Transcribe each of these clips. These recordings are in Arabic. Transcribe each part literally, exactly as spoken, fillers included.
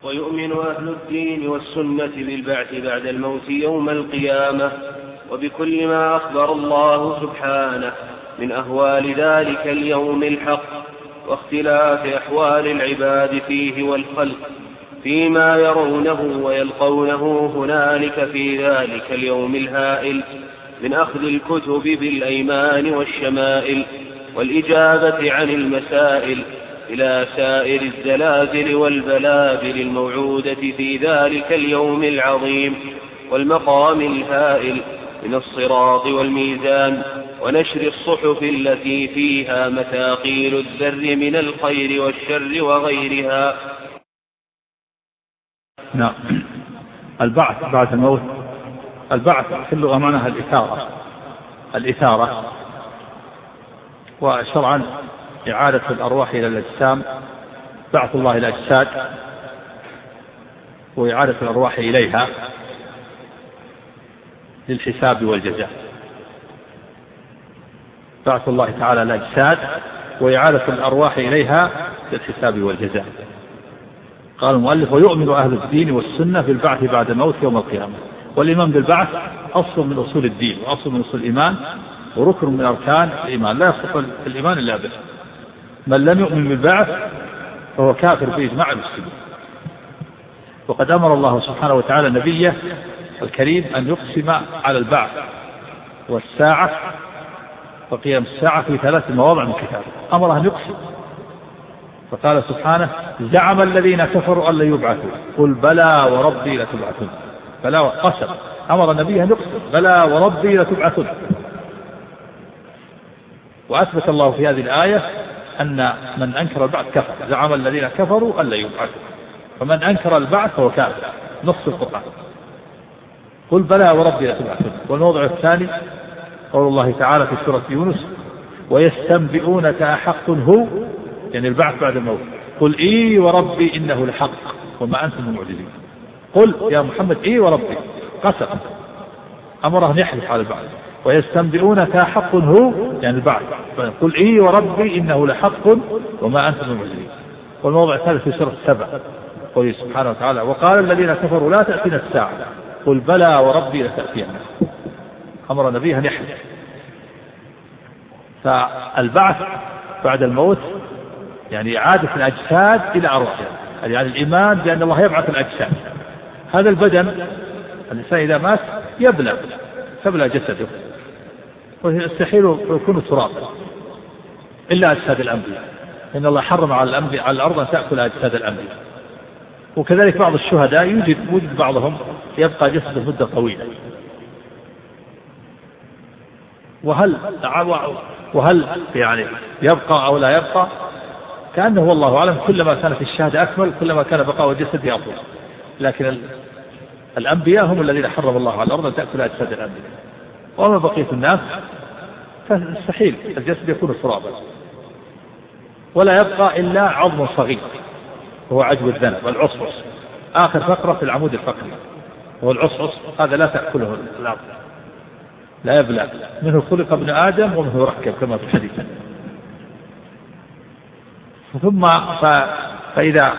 ويؤمن أهل الدين والسنة بالبعث بعد الموت يوم القيامة وبكل ما أخبر الله سبحانه من أهوال ذلك اليوم الحق واختلاف أحوال العباد فيه والخلق فيما يرونه ويلقونه هنالك في ذلك اليوم الهائل من أخذ الكتب بالأيمان والشمائل والإجابة عن المسائل إلى سائر الزلازل والبلابل الموعودة في ذلك اليوم العظيم والمقام الهائل من الصراط والميزان ونشر الصحف التي فيها مثاقيل الذر من الخير والشر وغيرها. نعم. البعث بعد الموت. البعث في اللغة معناها الإثارة الإثارة وشرعا إعادة الأرواح إلى الأجسام، بعث الله إلى الأجساد وإعادة الأرواح إليها للحساب والجزاء. بعث الله تعالى إلى الأجساد وإعادة الأرواح إليها للحساب والجزاء. قال المؤلف: ويؤمن أهل الدين والسنة بالبعث بعد الموت يوم القيامة. والإيمان بالبعث أصل من أصول الدين وأصل من أصول الإيمان وركن من أركان الإيمان، لا يصح الإيمان إلا به. من لم يؤمن بالبعث فهو كافر بإجماع المسلمين. وقد أمر الله سبحانه وتعالى نبيه الكريم أن يقسم على البعث والساعة وقيام الساعة في ثلاث مواضع من كتابه. أمره أن يقسم، فقال سبحانه: زعم الذين كفروا أن لن يبعثوا قل بلى وربي لتبعثون. بلى قسم، أمر النبي أن يقسم: بلى وربي لتبعثون. وأثبت الله في هذه الآية أن من أنكر البعث كفر. زعم الذين كفروا أن لن يبعثوا، فمن أنكر البعث فهو كافر. نص القرآن: قل بلى وربي لتبعثون. والموضع الثاني قول الله تعالى في سورة يونس: ويستنبئونك أحق هو، يعني البعث بعد الموت، قل إي وربي إنه لحق وما أنتم بمعجزين. قل يا محمد إي وربي، قسم، أمره أن يحلف على البعث. ويستنبئونك حق هو، يعني البعث، قل إي وربي إنه لحق وما أنتم بمعجزين. والموضع الثالث في سورة سبع قوله سبحانه وتعالى: وقال الذين كفروا لا تأتينا الساعة قل بلى وربي لتأتينا. أمر النبي أن يحلف. فالبعث بعد الموت يعني إعادة الأجساد إلى أرواحها، يعني الإيمان بأن الله يبعث الأجساد. هذا البدن الإنسان إذا مات يبلى تبلى جسده ويستحيل يكون ترابا إلا أجساد الأنبياء، إن الله حرم على الأنبياء على الأرض أن تأكل أجساد الأنبياء. وكذلك بعض الشهداء يوجد وجد بعضهم يبقى جسده مدة طويلة. وهل وهل يعني يبقى أو لا يبقى كأنه والله أعلم، كلما كانت الشهادة أكمل كلما كان بقاء الجسد أطول. لكن الأنبياء هم الذين حرم الله على الأرض أن تأكل أجساد الأنبياء، وما بقية الناس فمستحيل الجسد يكون ترابا، ولا يبقى إلا عظم صغير وهو عجب الذنب والعصعص، آخر فقرة في العمود الفقري هو العصعص. هذا لا تأكله الأرض، لا يبلى. منه خلق ابن آدم ومنه يركب كما في الحديث. ثم فإذا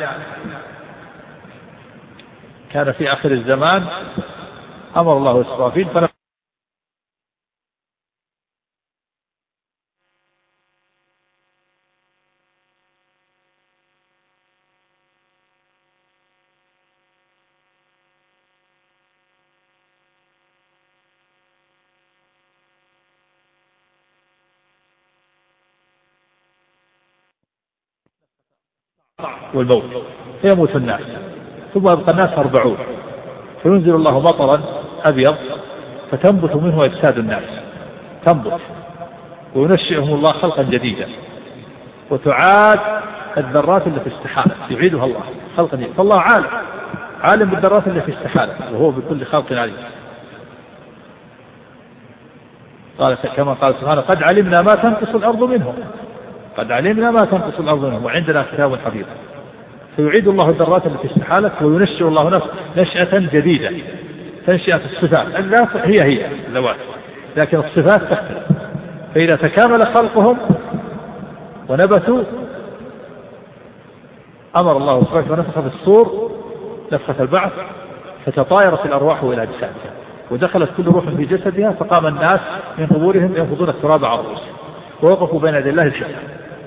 كان في آخر الزمان أمر الله إسرافيل فنفخ والموت فيموت الناس، ثم يبقى الناس أربعون فينزل الله مطرا أبيض فتنبت منه أجساد الناس، تنبت وينشئهم الله خلقا جديدا، وتعاد الذرات التي استحالت يعيدها الله خلقا جديدا. فالله عالم عالم بالذرات التي استحالت وهو بكل خلق عليم. قال كما قال سبحانه: قد علمنا ما تنقص الأرض منهم قد علمنا ما تنقص الأرض منهم وعندنا كتاب حفيظ. فيعيد الله الذرات التي استحالت وينشئ الله نفسه نشأة جديدة، تنشئة الصفات. الذات هي هي الذوات، لكن الصفات تختلف. فإذا تكامل خلقهم ونبتوا أمر الله سبحانه ونفخ في الصور نفخة البعث فتطايرت الأرواح إلى أجسادها ودخلت كل روح في جسدها، فقام الناس من قبورهم ينفضون التراب على رؤوسهم ووقفوا بين يدي الله الحساب.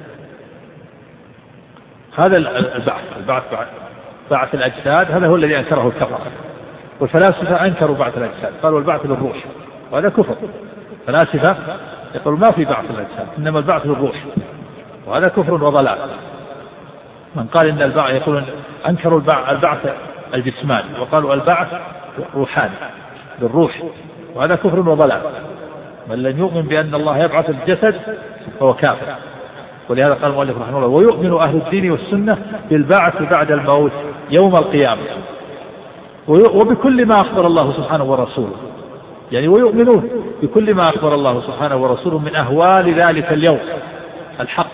هذا البعث البعث بعث الأجساد، هذا هو الذي أنكره الكفرة. والفلاسفة أنكروا بعث الأجساد، قالوا البعث للروح، وهذا كفر. فلاسفة يقولوا ما في بعث الأجساد، إنما البعث للروح، وهذا كفر وضلال. من قال إن البعث، يقولون أنكروا البعث الجسماني وقالوا البعث روحاني بالروح، وهذا كفر وضلال. من لم يؤمن بأن الله يبعث الجسد فهو كافر. ولهذا قال المؤلف رحمه الله: ويؤمن أهل الدين والسنة بالبعث بعد الموت يوم القيامة وبكل ما أخبر الله سبحانه ورسوله، يعني ويؤمنون بكل ما أخبر الله سبحانه ورسوله من أهوال ذلك اليوم الحق،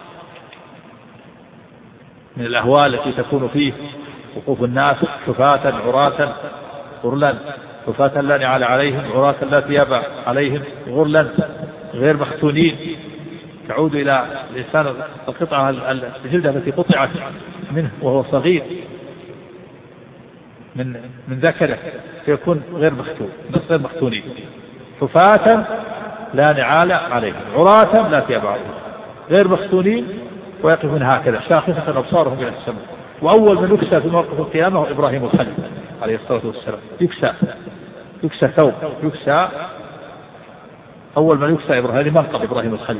من الأهوال التي تكون فيه وقوف الناس حفاة عراة غرلا، حفاة لا نعال عليهم، عراة لا ثياب عليهم، غرلا غير مختونين. تعود إلى الإنسان القطعة الجلدة التي قطعت منه وهو صغير من من ذكره، فيكون غير مختون، غير مختونين، حفاة لا نعال عليهم، عراة لا ثياب عليهم، غير مختونين، ويقفون هكذا شاخصة أبصارهم إلى السماء. وأول من يكسى في موقف القيامة هو إبراهيم الخليل عليه الصلاة والسلام، يكسى يكسى ثوب، يكسى أول من يكسى إبراهيم، هذه منقب إبراهيم الخليل.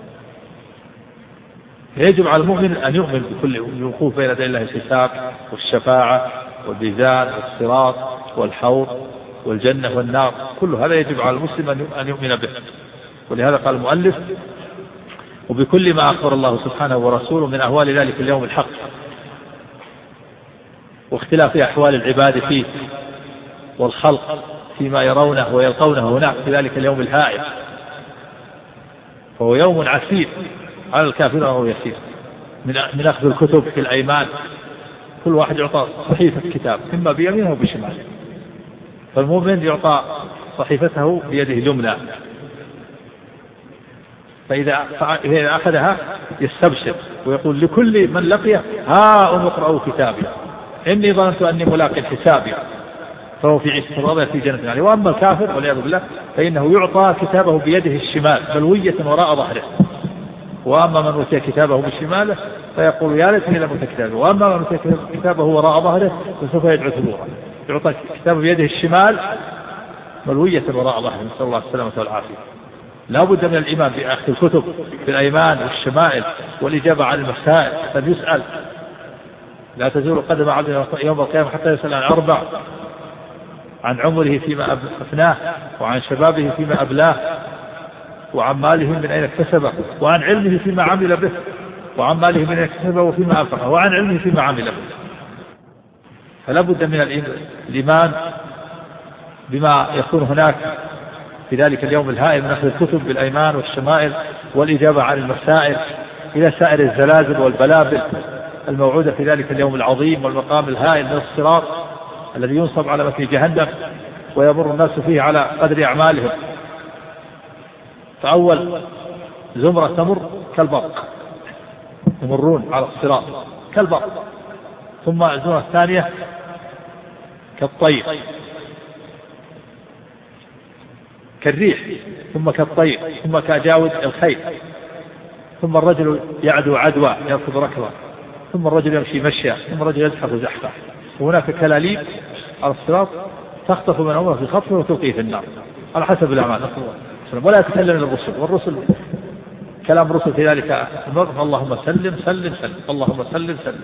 يجب على المؤمن أن يؤمن بكل الوقوف بين يدي الله الحساب والشفاعة والميزان والصراط والحوض والجنة والنار، كل هذا يجب على المسلم أن يؤمن به. ولهذا قال المؤلف: وبكل ما أخبر الله سبحانه ورسوله من أهوال ذلك اليوم الحق واختلاف أحوال العباد فيه والخلق فيما يرونه ويلقونه هناك في ذلك اليوم الهائل. فهو يوم عسير على الكافرين وهو يسير، من أخذ الكتب في الأيمان، كل واحد يعطى صحيفة كتاب إما بيمينه وبشماله، فالمؤمن يعطى صحيفته بيده اليمنى، فإذا أخذها يستبشر ويقول لكل من لقيه: ها أم اقرأوا كتابي إني ظننت أني ملاق حسابي، فهو في عيشة راضية في جنة عليه. وأما الكافر والعياذ بالله فإنه يعطى كتابه بيده الشمال ملوية وراء ظهره، وأما من أوتي كتابه بشماله فيقول يا ليتني لم أوت كتابي، وأما من أوتي كتابه وراء ظهره فسوف يدعو ثبورا. يعطى كتابه بيده الشمال ملوية وراء ظهره، نسأل الله السلامة والعافية. لا بد من الإيمان بأخذ الكتب في الأيمان والشمائل والإجابة عن المسائل، فليسأل. لا تزول قدم عبد يوم القيامة حتى يسأل عن أربع: عن عمره فيما أفناه، وعن شبابه فيما أبلاه، وعن ماله من أين اكتسبه، وعن علمه فيما عمل به، وعن ماله من أين اكتسبه وفيما أنفقه، وعن علمه فيما عمل به. فلا بد من الإيمان بما يكون هناك في ذلك اليوم الهائل من أخذ الكتب بالأيمان والشمائل والإجابة عن المسائل، إلى سائر الزلازل والبلابل الموعودة في ذلك اليوم العظيم، والمقام الهائل من الصراط الذي ينصب على متن جهنم ويمر الناس فيه على قدر أعمالهم. فأول زمرة تمر كالبرق، يمرون على الصراط كالبرق، ثم الزمرة الثانية كالطير كالريح، ثم كالطير، ثم كأجاود الخيل، ثم الرجل يعدو عدوى يركض ركضا، ثم الرجل يمشي مشيا، ثم الرجل يزحف زحفا. وهناك كلاليب على الصراط تخطف من عمره في خطفه وتلقيه في النار على حسب الأعمال. ولا يتكلم الرسل، والرسل كلام الرسل في ذلك الموقف: اللهم سلم سلم سلم، اللهم سلم سلم.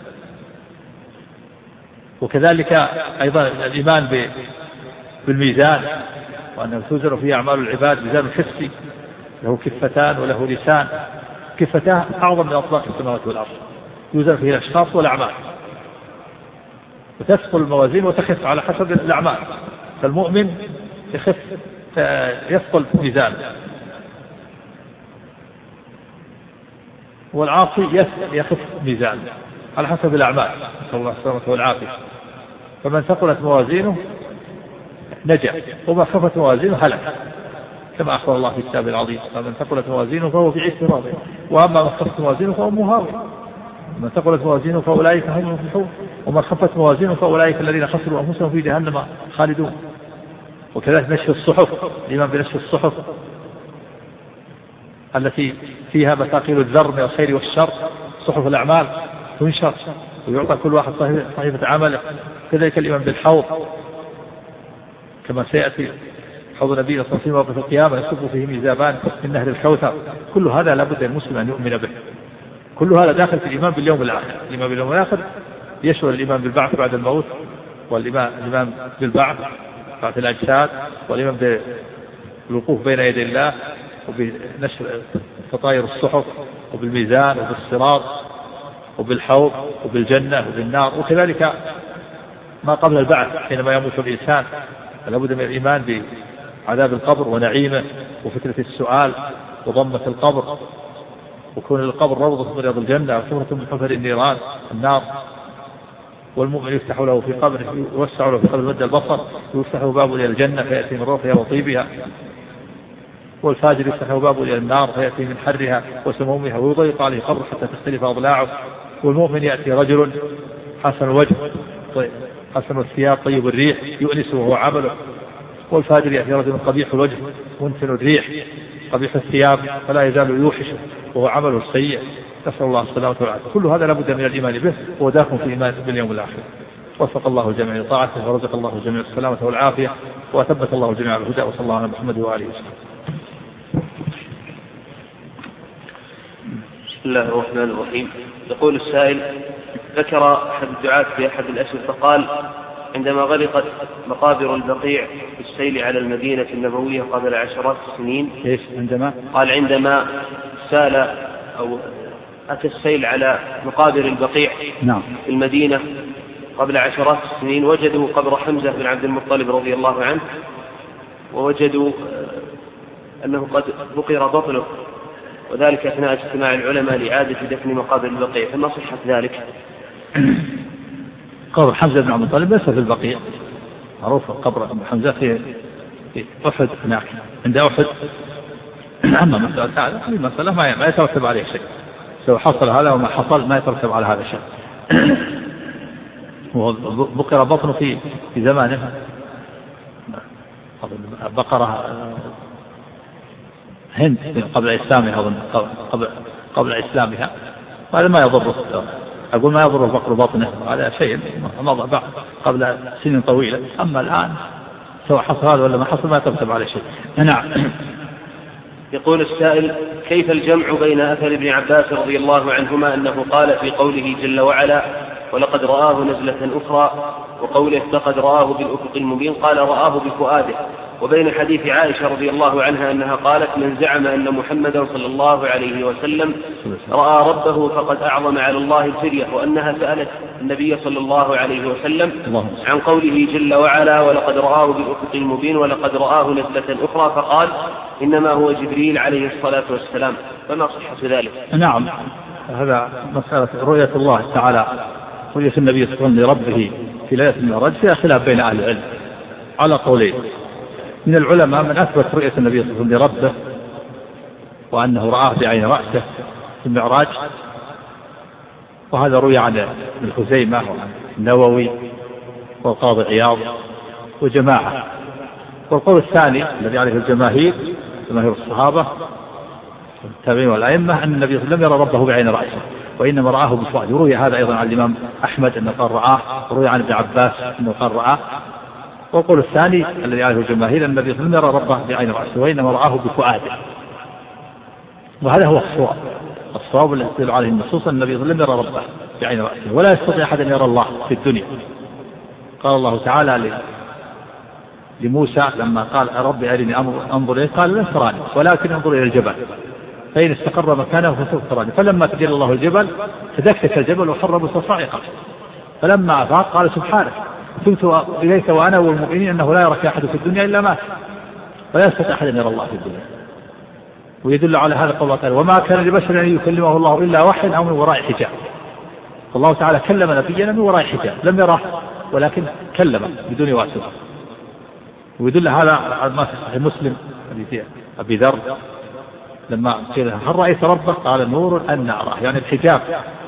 وكذلك أيضا الإيمان بالميزان، وأنه توزن فيه أعمال العباد ميزان حسي له كفتان وله لسان، كفتاه أعظم من أطباق السماوات والأرض، يوزن فيه الأشخاص والأعمال، وتثقل الموازين وتخف على حسب الأعمال. فالمؤمن يخف يثقل ميزان، والعاصي يخف ميزان على حسب الأعمال، نسأل الله السلامة والعافية. فمن ثقلت موازينه نجا، وما خفت موازينه هلك، كما أخبر الله في الكتاب العظيم: فمن ثقلت موازينه فهو في عيشة راضية، وأما من خفت موازينه فهو هاوي. من ثقلت موازينه فأولئك هم المفلحون ومن خفت موازينه فأولئك الذين خسروا أنفسهم في جهنم خالدون. وكذلك نشر الصحف، الإيمان بنشر الصحف التي فيها مثاقيل الذر من الخير والشر، صحف الأعمال تنشر ويعطى كل واحد صحيفة عمله. كذلك الإيمان بالحوض كما سيأتي حوض نبينا صلى الله عليه وسلم في القيامة يصب فيه ميزابان من نهر الكوثر. كل هذا لابد المسلم أن يؤمن به. كل هذا داخل في الإيمان باليوم الآخر. الإيمان باليوم الآخر يشمل الإيمان بالبعث بعد الموت، والإيمان بالبعث بعد الأجساد، والإيمان بالوقوف بين يدي الله، وبنشر تطاير الصحف، وبالميزان، وبالصراط، وبالحوض، وبالجنة، وبالنار. وكذلك ما قبل البعث حينما يموت الإنسان لابد من الإيمان بعذاب القبر ونعيمه وفتنة السؤال وضمة القبر وكون القبر روضة من رياض الجنة وحفرة من حفر النيران النار. والمؤمن يفتح له في قبره، يوسع له في قبر مد البصر، يفتح له باب إلى الجنة فيأتي من روحها وطيبها. والفاجر يفتح له باب إلى النار فيأتي من حرها وسمومها ويضيق عليه قبر حتى تختلف أضلاعه. والمؤمن يأتي رجل حسن الوجه حسن الثياب طيب الريح يؤنسه وهو عمله. والفاجر يأتي رجل قبيح الوجه منتن الريح قبيح الثياب فلا يزال يوحشه وهو عمله السيء. نسأل الله السلامة والعافية. كل هذا لابد من الإيمان به وداخل في إيمان باليوم الآخر. وفق الله الجميع لطاعته ورزق الله الجميع السلامة والعافية وأثبت الله الجميع على الهدى. وصلى الله على محمد وآله وسلم. بسم الله الرحمن الرحيم. يقول السائل: ذكر أحد الدعاة في أحد الأسئلة فقال: عندما غلقت مقابر البقيع في السيل على المدينة النبوية قبل عشرات السنين. إيش عندما؟ قال عندما سال أو أتى السيل على مقابر البقيع نعم. في المدينة قبل عشرات السنين وجدوا قبر حمزة بن عبد المطلب رضي الله عنه، ووجدوا أنه قد بقر بطنه، وذلك أثناء اجتماع العلماء لإعادة دفن مقابر البقيع، فما صحة ذلك؟ قبر حمزة بن عبد المطلب ليس في البقيع، معروف قبر حمزة في في أحد هناك عند أحد. أما مسألة هذا في مسألة ما يترتب عليه شيء، سواء حصل هذا وما حصل ما يترتب على هذا شيء. وبقر بطنه في في زمانه بقرة هند قبل إسلامها قبل قبل إسلامها، وهذا ما يضر. أقول ما يضر بقر بطنه، هذا شيء مضى بعد قبل سنين طويلة. أما الآن سواء حصل هذا ولا ما حصل ما يترتب عليه شيء. نعم. يقول السائل: كيف الجمع بين أثر ابن عباس رضي الله عنهما أنه قال في قوله جل وعلا ولقد رآه نزلة أخرى، وقوله فقد رآه بالأفق المبين قال رآه بفؤاده، وبين حديث عائشة رضي الله عنها أنها قالت من زعم أن محمدا صلى الله عليه وسلم رأى ربه فقد أعظم على الله الفرية، وأنها سألت النبي صلى الله عليه وسلم عن قوله جل وعلا ولقد رآه بالأفق المبين ولقد رآه نزلة أخرى فقال إنما هو جبريل عليه الصلاة والسلام، فما صحة ذلك؟ نعم، هذا مسألة رؤية الله تعالى، رؤية النبي صلى الله عليه وسلم لربه في ليلة المعراج فيها خلاف بين أهل العلم على قولين. من العلماء من أثبت رؤية النبي صلى الله عليه وسلم لربه وأنه رآه بعين رأسه في المعراج، وهذا روي عن ابن خزيمة وعن النووي والقاضي عياض وجماعة. والقول الثاني الذي عليه الجماهير جماهير الصحابة والتابعين والأئمة أن النبي صلى الله عليه وسلم لم يرى ربه بعين رأسه وإنما رآه بفؤاده. روي هذا أيضا عن الإمام أحمد أنه قال رآه، روي عن ابن عباس أنه قال رآه. والقول الثاني الذي عليه الجماهير أن النبي صلى الله عليه وسلم يرى ربه بعين رأسه وإنما رآه بفؤاده، وهذا هو الصواب. الصواب الذي يدل عليه النصوص أن النبي صلى الله عليه وسلم يرى ربه بعين رأسه، ولا يستطيع أحد أن يرى الله في الدنيا. قال الله تعالى لموسى لما قال ربي أرني أنظر إليه قال لن تراني ولكن انظر إلى الجبل فإن استقر مكانه فسوف تراني، فلما تجلى الله الجبل تدكك الجبل وخر موسى صاعقا، فلما أفاق قال سبحانك تبت إليك وأنا والمؤمنين أنه لا يراك أحد في الدنيا إلا مات، ولا يستطيع أحد أن يرى الله في الدنيا. ويدل على هذا قول الله تعالى وما كان لبشر أن يكلمه الله إلا وحي أو من وراء حجاب. فالله تعالى كلم نبينا من وراء حجاب لم يراه ولكن كلم بدون واسطة. ويدل هذا على ما في صحيح مسلم حديث أبي ذر لما قيل هل رأيت ربك قال نور أن أراه، يعني الحجاب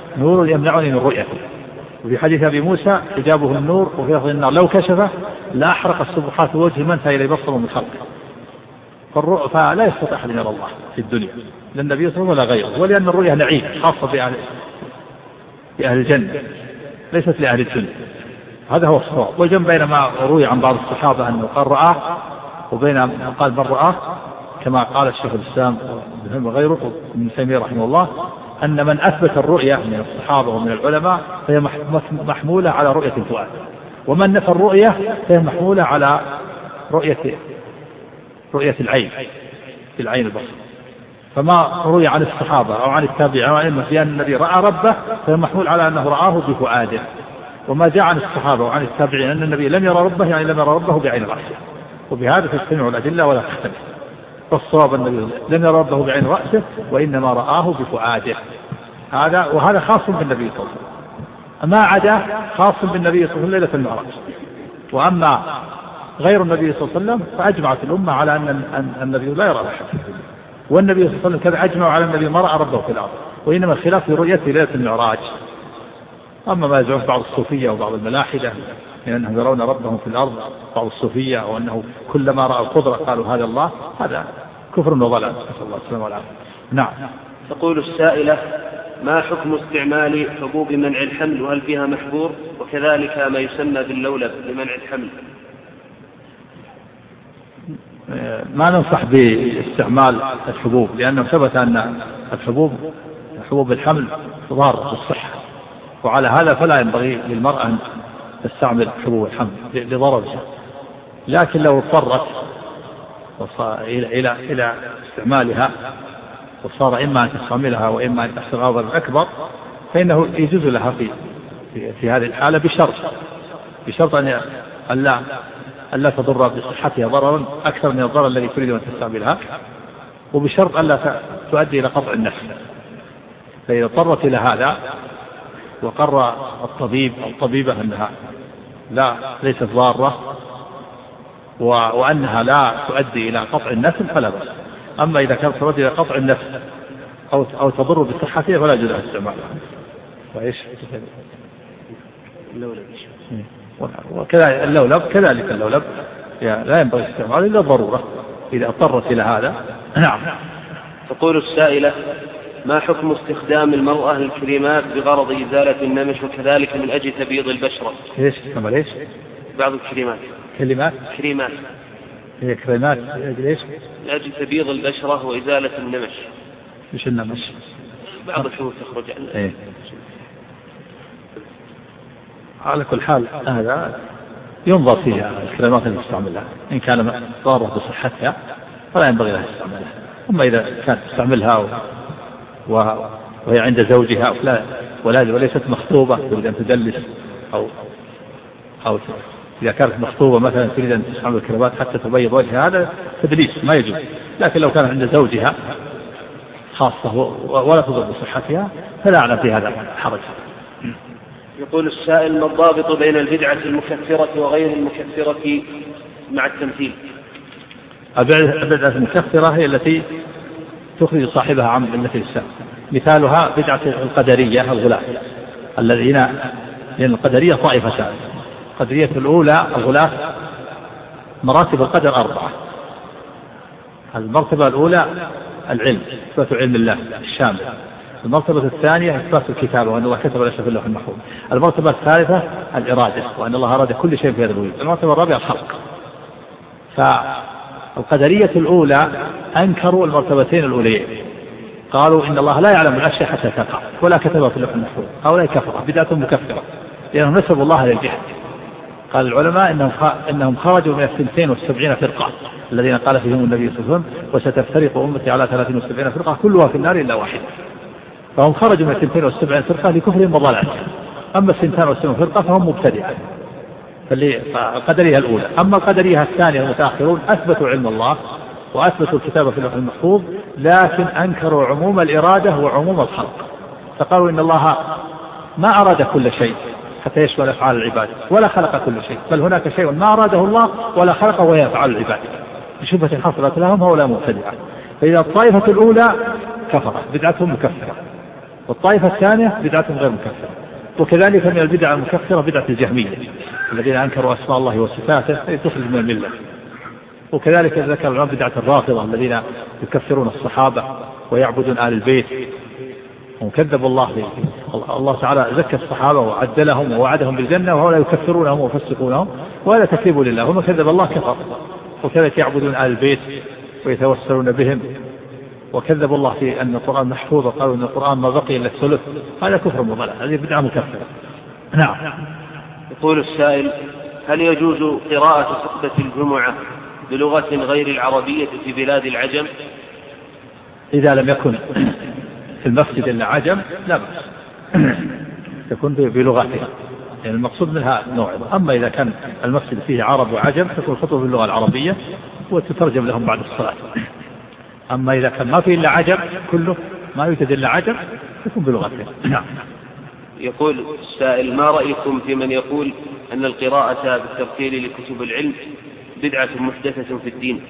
نور يمنعني من رؤيته. وفي حديث أبي موسى حجابه النور، وفي لفظ النار لو كشفه لا أحرق السبحات وجه من فإلى بصره من خلقه. فلا يستطيع أحد يرى الله في الدنيا، لا النبي صلى الله عليه وسلم ولا غيره، ولأن الرؤية نعيم خاصة بأهل, بأهل الجنة ليست لأهل الدنيا. هذا هو الصواب. وجنب بين ما روي عن بعض الصحابة أنه قال رآه وبين ما قال من رآه، كما قال الشيخ الإسلام وغيره من تيمية رحمه الله، أن من أثبت الرؤية من الصحابة ومن العلماء فهي محمولة على رؤية الفؤاد، ومن نفى الرؤية فهي محمولة على رؤية رؤية العين في العين البصر. فما روي عن الصحابة أو عن التابعين أو عن الأئمة بأن النبي رأى ربه فهي محمول على أنه رآه بفؤاده، وما جاء عن الصحابة وعن التابعين أن النبي لم يرى ربه يعني لم يرى ربه بعين رأسه. وبهذا تجتمع الأدلة ولا تختلف. فالصواب النبي لم يرى ربه بعين رأسه وإنما رآه بفؤاده. هذا وهذا خاص بالنبي صلى الله عليه وسلم، ما عدا خاص بالنبي صلى الله عليه وسلم ليلة المعراج. وأما غير النبي صلى الله عليه وسلم فأجمعت الأمة على أن النبي لا يرى أحد، والنبي صلى الله عليه وسلم كذا أجمعوا على النبي ما رأى ربه في الأرض، وإنما الخلاف في رؤيته ليلة المعراج. أما ما يزعم بعض الصوفية وبعض الملاحدة من أنهم يرون ربهم في الأرض، بعض الصوفية، أو أنه كلما رأى القدرة قالوا هذا الله، هذا كفر وضلال، نسأل الله السلامة والعافية. نعم. تقول السائلة: ما حكم استعمال حبوب منع الحمل، وهل فيها محظور؟ وكذلك ما يسمى باللولب لمنع الحمل. ما ننصح باستعمال الحبوب، لأنه ثبت أن الحبوب حبوب الحمل ضارة بالصحة، وعلى هذا فلا ينبغي للمرأة أن تستعمل حبوب الحمل لضررها. لكن لو اضطرت إلى إلى إلى استعمالها وصار إما أن تستعملها وإما أن تحصل غضب أكبر، فإنه يجوز لها في في, في هذه الحالة بشرط بشرط أن لا ألا تضر بصحتها ضررا أكثر من الضرر الذي تريد أن تستعملها، وبشرط ألا تؤدي إلى قطع النفس. فإذا اضطرت إلى هذا وقرر الطبيب أو الطبيبة أنها لا ليست ضارة وأنها لا تؤدي إلى قطع النفس فلا بأس. أما إذا كانت تؤدي إلى قطع النفس أو أو تضر بصحتها فلا يجوز استعمالها. وإيش اللولب؟ وكذلك اللولب كذلك اللولب لا ينبغي استعماله إلا ضرورة إذا اضطرت إلى هذا. نعم. تقول السائلة: ما حكم استخدام المرأة الكريمات بغرض إزالة النمش وكذلك من أجل تبييض البشرة؟ إيش كما ليش؟ بعض الكريمات. كلمات؟ كريمات. هي كريمات لأجل إيش؟ لأجل تبييض البشرة وإزالة النمش. مش النمش؟ بعض الحبوب تخرج عنها. إيه. على كل حال هذا ينظر فيها الكريمات اللي تستعملها، إن كان ضارة بصحتها فلا ينبغي لها استعمالها. أما إذا كانت تستعملها و... و... وهي عند زوجها ولا ولا وليست مخطوبة تريد أن تدلس أو أو إذا كانت مخطوبة مثلا تريد أن تستعمل الكريمات حتى تبيض وجهها، هذا تدليس ما يجوز. لكن لو كانت عند زوجها خاصة ولا تضر بصحتها فلا أعلم في هذا حرج. يقول السائل: ما الضابط بين البدعة المكفرة وغير المكفرة مع التمثيل؟ البدعة المكفرة هي التي تخرج صاحبها عن ملة الإسلام. مثالها بدعة القدرية الغلاة الذين، لأن القدرية طائفتان. القدرية الأولى الغلاة مراتب القدر أربعة. المرتبة الأولى العلم، إثبات علم الله الشامل. المرتبة الثانية إثبات الكتابة وأن الله كتب الأشياء في اللوح المحفوظ. المرتبة الثالثة الإرادة وأن الله أراد كل شيء في هذا الوجود. المرتبة الرابعة الخلق. فالقدرية الأولى أنكروا المرتبتين الأوليين، قالوا إن الله لا يعلم الأشياء حتى تقع ولا كتبها في اللوح المحفوظ. هؤلاء كفرة بدعة مكفرة لأنهم نسبوا الله للجهل. قال العلماء إنهم إنهم خرجوا من الثنتين والسبعين فرقة الذين قال فيهم النبي صلى الله عليه وسلم: وستفترق أمتي على ثلاثين وسبعين فرقة كلها في النار إلا واحدة. فهم خرجوا من الثنتين والسبعين فرقة لكفرهم وضلالهم. أما الثنتان والسبعين فرقة فهم مبتدعة. فالقدرية الأولى. أما القدرية الثانية المتأخرون أثبتوا علم الله وأثبتوا الكتابة في اللوح المحفوظ، لكن أنكروا عموم الإرادة وعموم الخلق. فقالوا إن الله ما أراد كل شيء حتى يشمل أفعال العباد ولا خلق كل شيء، بل هناك شيء ما أراده الله ولا خلقه وهي أفعال العباد. بشبهة حصلت لهم هؤلاء مبتدعة. فإذا الطائفة الأولى كفرت بدعتهم مكفرة، والطائفة الثانية بدعة غير مكفرة. وكذلك من البدع المكفرة بدعة الجهمية الذين أنكروا أسماء الله وصفاته تخرج من الملة. وكذلك ذكر بدعة الرافضة الذين يكفرون الصحابة ويعبدون آل البيت وكذبوا الله به. الله تعالى زكى الصحابة وعدلهم ووعدهم بالجنة وهؤلاء يكفرونهم ويفسقونهم ولا تكذب لله هم كذب الله كفر. وكذلك يعبدون آل البيت ويتوسلون بهم وكذبوا الله في أن القرآن محفوظ وقالوا أن القرآن ما بقي إلا الثلث. هذا كفر مضلل هذه بدعة مكفرة. نعم. يقول السائل هل يجوز قراءة خطبة الجمعة بلغة غير العربية في بلاد العجم؟ إذا لم يكن في المسجد إلا عجم لا بأس تكون بلغتها يعني المقصود منها نوع. أما إذا كان المسجد فيه عرب وعجم تكون الخطبة باللغة العربية وتترجم لهم بعد الصلاة. أما إذا كان ما فيه إلا عجم كله ما يوجد إلا عجم تكون بلغتها. نعم. يقول السائل ما رأيكم في من يقول أن القراءة بالترتيل لكتب العلم بدعة محدثة في الدين؟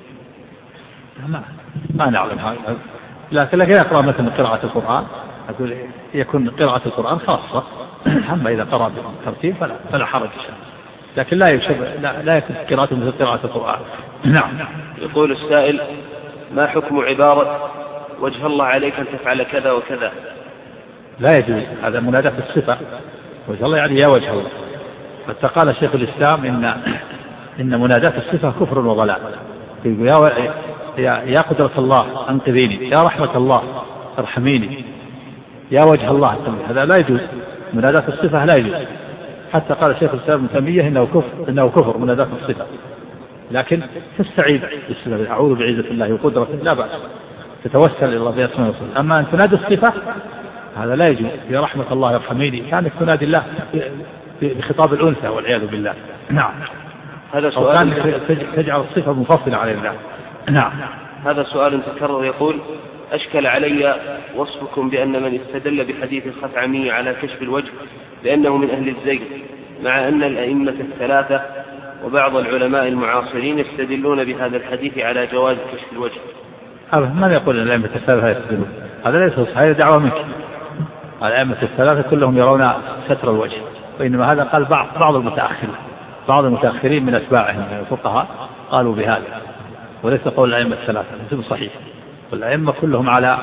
ما, ما نعلم هذا لكن لكن يقرأ مثلا قراءة القرآن أقول يكون قراءة القرآن خاصة. أما إذا قرأ بالترتيل فلا, فلا حرج لكن لا يشبه لا, لا يكون قراءة مثل قراءة القرآن. نعم. يقول السائل ما حكم عبارة وجه الله عليك أن تفعل كذا وكذا؟ لا يجوز هذا منادى في الصفة. وجه الله يعني يا وجه الله. حتى قال شيخ الإسلام إن إن منادى في الصفة كفر وضلال. يقول يا يا قدرة الله أنقذيني يا رحمة الله ارحميني يا وجه الله. هذا لا يجوز منادى في الصفة لا يجوز. حتى قال شيخ الإسلام ابن تيمية إنه كفر إنه كفر منادى في الصفة. لكن تستعيذ بالصفة أعوذ بعزة الله وقدرته لا بأس تتوسل إلى الله بأسماء وصفاته. أما أن تنادي الصفة هذا لا يجوز. يا رحمة الله ارحميني كانك تنادي الله بخطاب الأنثى والعياذ بالله. نعم. هذا سؤال تجعل الصفة منفصلة على الله. نعم. هذا سؤال تكرر يقول أشكل علي وصفكم بأن من استدل بحديث الخثعمي على كشف الوجه لأنه من أهل الزيغ مع أن الأئمة الثلاثة وبعض العلماء المعاصرين يستدلون بهذا الحديث على جواز كشف الوجه. هذا من يقول أن الأئمة الثلاثة يستدلون؟ هذا ليس صحيح. هذه دعوة منك. الأئمة الثلاثة كلهم يرون ستر الوجه وإنما هذا قال بعض بعض المتأخرين بعض المتأخرين من أتباعهم من الفقهاء قالوا بهذا وليس قول الأئمة الثلاثة ليس صحيح. والأئمة كلهم على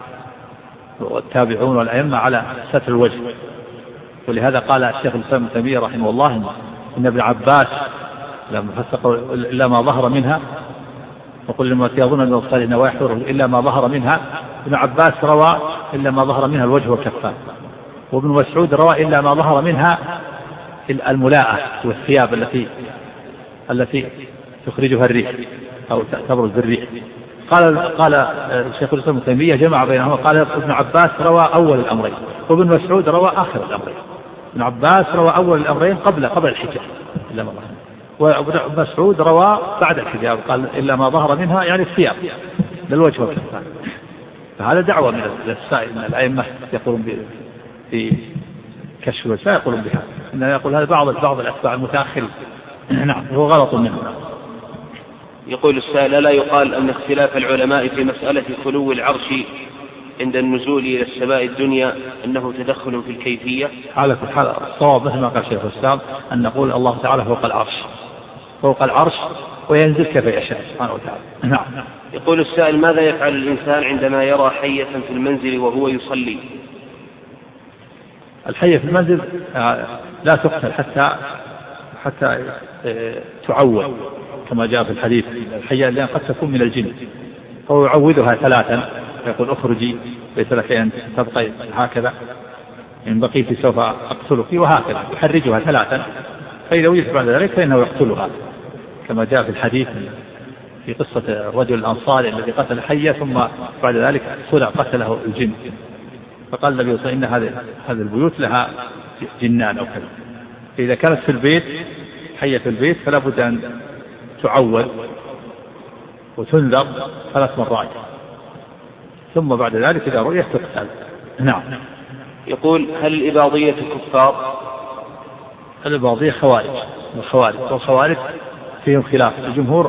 والتابعون والأئمة على ستر الوجه. ولهذا قال الشيخ الإسلام ابن تيمية رحمه الله إن ابن عباس لما فسقوا إلا ما ظهر منها وقل لما يظن أن الصالح إنه يحضر إلا ما ظهر منها. ابن عباس روى إلا ما ظهر منها الوجه والكفان. وابن مسعود روى إلا ما ظهر منها الملاءة والثياب التي التي تخرجها الريح أو تبرز بالريح. قال قال الشيخ الإسلام ابن تيمية جمع بينهما قال ابن عباس روى أول الأمرين وابن مسعود روى آخر الأمرين. ابن عباس روى أول الأمرين قبل قبل الحجاب إلا ما ظهر وابن مسعود روى بعد الحجاب قال إلا ما ظهر منها يعني الثياب للوجه والكفان. فهذا دعوة من السائل من الأئمة يقولون في كشف الوجه لا يقولون بها إنه يقول هذا بعض بعض الأتباع المتأخر. نعم هو غلط منه. يقول السائل لا يقال أن اختلاف العلماء في مسألة خلو العرش عند النزول إلى السماء الدنيا أنه تدخل في الكيفية؟ على كل حال الصواب مثل ما قال شيخ الإسلام أن نقول الله تعالى فوق العرش فوق العرش وينزل كيف يشاء سبحانه وتعالى. نعم. يقول السائل ماذا يفعل الإنسان عندما يرى حية في المنزل وهو يصلي؟ الحية في المنزل لا تقتل حتى حتى تعود كما جاء في الحديث. الحية الآن قد تكون من الجن فهو يعودها ثلاثا يقول اخرجي ليس لك أن تبقي هكذا إن بقيت سوف أقتلك وهكذا يحرجها ثلاثا فإذا وجدت بعد ذلك فإنه يقتلها كما جاء في الحديث في قصة الرجل الأنصاري الذي قتل حية ثم بعد ذلك صلع قتله الجن. فقال النبي صلى الله عليه وسلم إن هذه البيوت لها جنان أو كذا. فإذا كانت في البيت حية في البيت فلا بد أن تعود وتنذر ثلاث مرات ثم بعد ذلك إذا رؤيت تقتل. نعم. يقول هل الإباضية كفار؟ الإباضية خوارج والخوارج والخوارج فيهم خلاف. الجمهور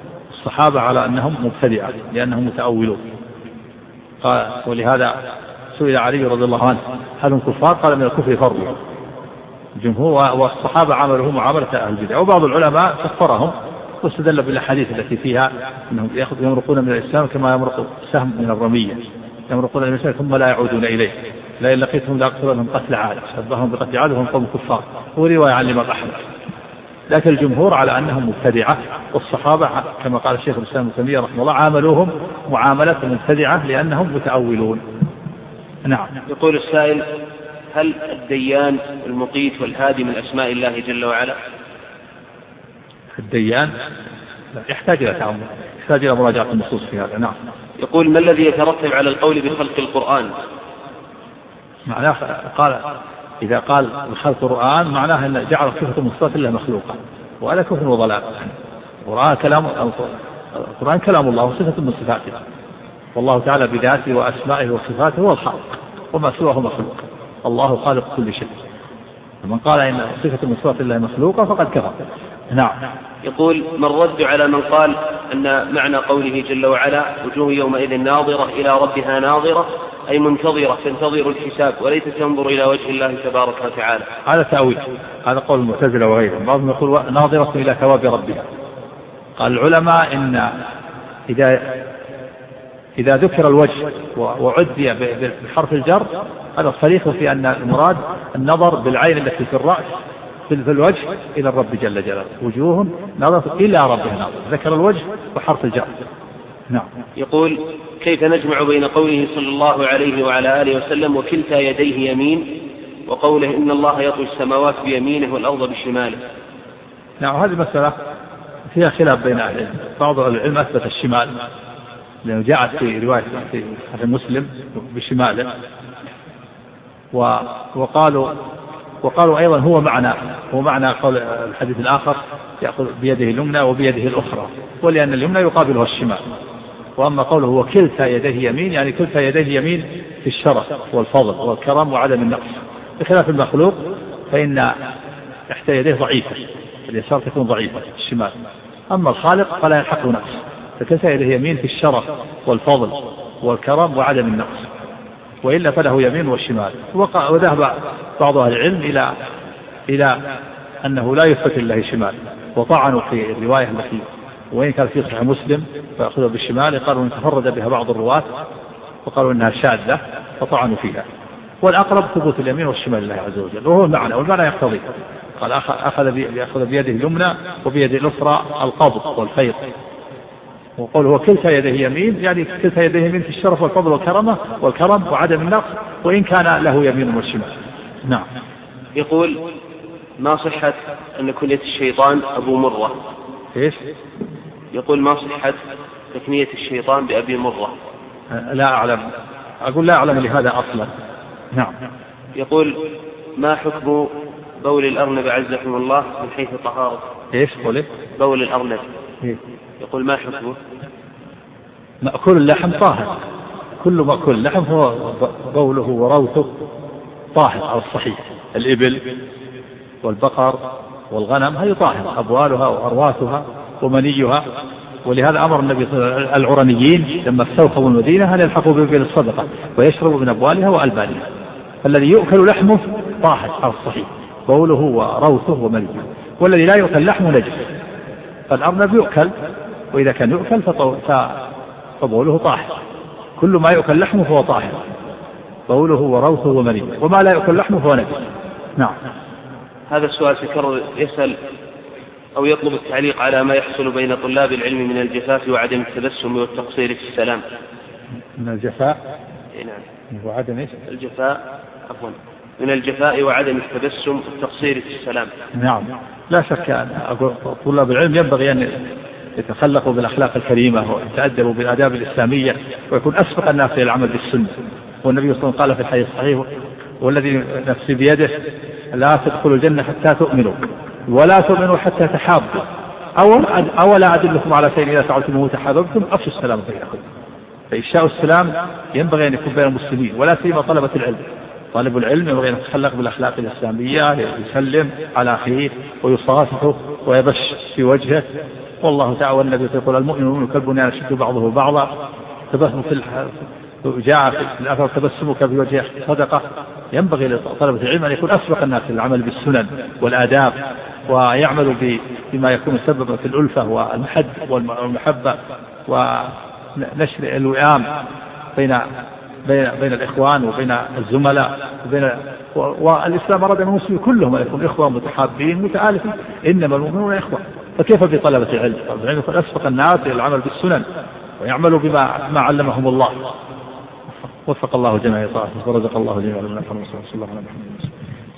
الصحابة على أنهم مبتدعة لأنهم متأولون ولهذا سئل علي رضي الله عنه هل هم كفار؟ قال من الكفر فروا. الجمهور والصحابة عملهم معاملة أهل البدع، وبعض العلماء كفرهم واستدل بالأحاديث التي فيها أنهم يمرقون من الإسلام كما يمرق سهم من الرمية، يمرقون من الإسلام ثم لا يعودون إليه، لئن لقيتهم لأقتلنهم قتل عاد، شبههم بقتل عاد وهم قوم كفار، ورواية عن الإمام أحمد. لكن الجمهور على أنهم مبتدعة، والصحابة كما قال الشيخ الإسلام ابن تيمية رحمه الله عاملوهم معاملة مبتدعة لأنهم متأولون. نعم. يقول السائل: هل الديان المقيت والهادي من أسماء الله جل وعلا؟ الديان يحتاج إلى تعامل، يحتاج إلى مراجعة النصوص في هذا. نعم. يقول: ما الذي يترتب على القول بخلق القرآن؟ معناه قال إذا قال بخلق القرآن معناه أن جعل صفة من صفات الله مخلوقة، وهذا كفر وضلال. القرآن كلام القرآن كلام الله وصفة من صفاته، والله تعالى بذاته وأسمائه وصفاته هو الخالق، وما سواه مخلوق، الله خالق كل شيء. من قال إن صفة من صفات الله مخلوقة فقد كفر. نعم. يقول: ما الرد على من قال أن معنى قوله جل وعلا وجوه يومئذ ناظرة إلى ربها ناظرة أي منتظرة تنتظر الحساب وليس تنظر إلى وجه الله تبارك وتعالى؟ هذا تأويل، هذا قول المعتزلة وغيرهم. بعضهم يقول ناظرة إلى ثواب ربها. قال العلماء إن إذا إذا ذكر الوجه وعدي بحرف الجر هذا صريح في أن المراد النظر بالعين التي في الرأس في الوجه إلى الرب جل جلاله، وجوه نظرة إلى ربها ناظرة، ذكر الوجه وحرف الجر. نعم. يقول: كيف نجمع بين قوله صلى الله عليه وعلى آله وسلم وكلتا يديه يمين وقوله إن الله يطوي السماوات بيمينه والأرض بشماله؟ نعم، هذه مسألة فيها خلاف بين أهل العلم. بعض العلم أثبت الشمال لأنه جاءت في رواية في مسلم بشماله، وقالوا وقالوا أيضا هو معنى هو معنى قول الحديث الآخر يأخذ بيده اليمنى وبيده الأخرى، ولأن اليمنى يقابلها الشمال. وأما قوله وكلتا يديه يمين يعني كلتا يديه يمين في الشرف والفضل والكرم وعدم النقص، بخلاف المخلوق فإن إحدى يديه ضعيفة، اليسار تكون ضعيفة الشمال، أما الخالق فلا يلحقه نقص، فكلتا يديه يمين في الشرف والفضل والكرم وعدم النقص، وإلا فله يمين والشمال. وذهب بعض أهل العلم إلى إلى أنه لا يثبت الله شمال، وطعنوا في الرواية التي وإن كان في صحيح مسلم فأخذوا بالشمال، قالوا أن تفرد بها بعض الرواة وقالوا أنها شاذة فطعنوا فيها. والأقرب ثبوت اليمين والشمال لله عز وجل، وهو المعنى، والمعنى يقتضي. قال أخذ بيأخذ بيده اليمنى وبيده الأخرى القبض والفيض. وقوله وكلتا يديه يمين يعني كلتا يديه يمين في الشرف والفضل والكرمة والكرم وعدم النقص، وإن كان له يمين والشمال. نعم. يقول: ما صحة أن كنية الشيطان أبو مرة؟ إيش؟ يقول: ما صحة تكنية الشيطان بأبي مرة؟ لا أعلم، أقول لا أعلم لهذا أصلا. نعم. يقول: ما حكم بول الأرنب عزكم الله من حيث طهارة؟ إيش قوله؟ بول الأرنب. إيه؟ يقول: ما حكمه؟ مأكل اللحم طاهر، كل مأكل اللحم هو بوله وروثه طاهر على الصحيح. الإبل والبقر والغنم هي طاهر، أبوالها وأرواثها ومنيها. ولهذا أمر النبي صلى الله عليه وسلم العرنيين لما استوخوا المدينة أن يلحقوا بإبل الصدقة ويشربوا من أبوالها وألبانها. فالذي يؤكل لحمه طاهر على الصحيح، بوله وروثه ومنيه. والذي لا يؤكل لحمه نجس. فالأرنب يؤكل، وإذا كان يؤكل فبوله طاهر. كل ما يؤكل لحمه فهو طاهر، بوله وروثه ومنيه، وما لا يؤكل لحمه فهو نجس. نعم. هذا السؤال تكرر، يسأل أو يطلب التعليق على ما يحصل بين طلاب العلم من الجفاف وعدم التبسم والتقصير في السلام. من الجفاء؟ نعم. وعدم إيش؟ الجفاء، عفوا، من الجفاء وعدم التبسم والتقصير في السلام. نعم. لا شك أن طلاب العلم ينبغي أن يتخلقوا بالأخلاق الكريمة ويتأدبوا بالآداب الإسلامية، ويكون أسبق الناس إلى العمل بالسنة. والنبي صلى الله عليه وسلم قال في الحديث الصحيح: والذي نفسي بيده لا تدخلوا الجنة حتى تؤمنوا ولا تؤمنوا حتى تحابوا، أولا أدلكم على شيء إذا فعلتموه تحاببتم أفشوا السلام بينكم. فإفشاء السلام ينبغي أن يكون بين المسلمين، ولا سيما طلبة العلم. طالب العلم ينبغي أن يتخلق بالأخلاق الإسلامية، يسلم على أخيه ويصافحه ويبش في وجهه. والله تعالى والنبي يقول: المؤمن والمؤمن كالبنيان يشد بعضه بعضا. تبسم في جاء في الأثر تبسمك في وجه صدقة. ينبغي لطلبة العلم أن يكون أسبق الناس للعمل بالسنن والآداب، ويعمل بما يكون سببا في الألفة والمحب والمحبة ونشر الوئام بين بين بين الإخوان وبين الزملاء وبين والإسلام أراد من المسلمين كلهم أن يكونوا إخوة متحابين متآلفين، إنما المؤمنون إخوة. فكيف بطلبة العلم؟ طلبة العلم يكون أسبق الناس إلى العمل بالسنن ويعملوا بما ما علمهم الله. وفق الله جميع طاعته ورزق الله جميع من نفعه صلى الله عليه وسلم.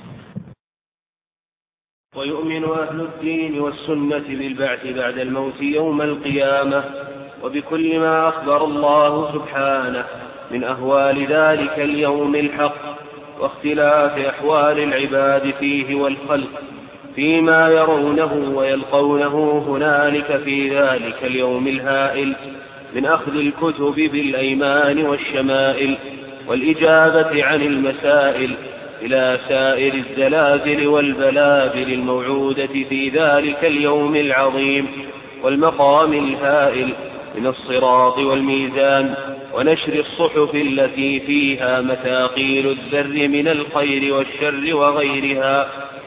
ويؤمن أهل الدين والسنة بالبعث بعد الموت يوم القيامة وبكل ما أخبر الله سبحانه من أهوال ذلك اليوم الحق واختلاف أحوال العباد فيه والخلق فيما يرونه ويلقونه هنالك في ذلك اليوم الهائل من أخذ الكتب بالأيمان والشمائل والإجابة عن المسائل إلى سائر الزلازل والبلابل الموعودة في ذلك اليوم العظيم والمقام الهائل من الصراط والميزان ونشر الصحف التي فيها مثاقيل الذر من الخير والشر وغيرها.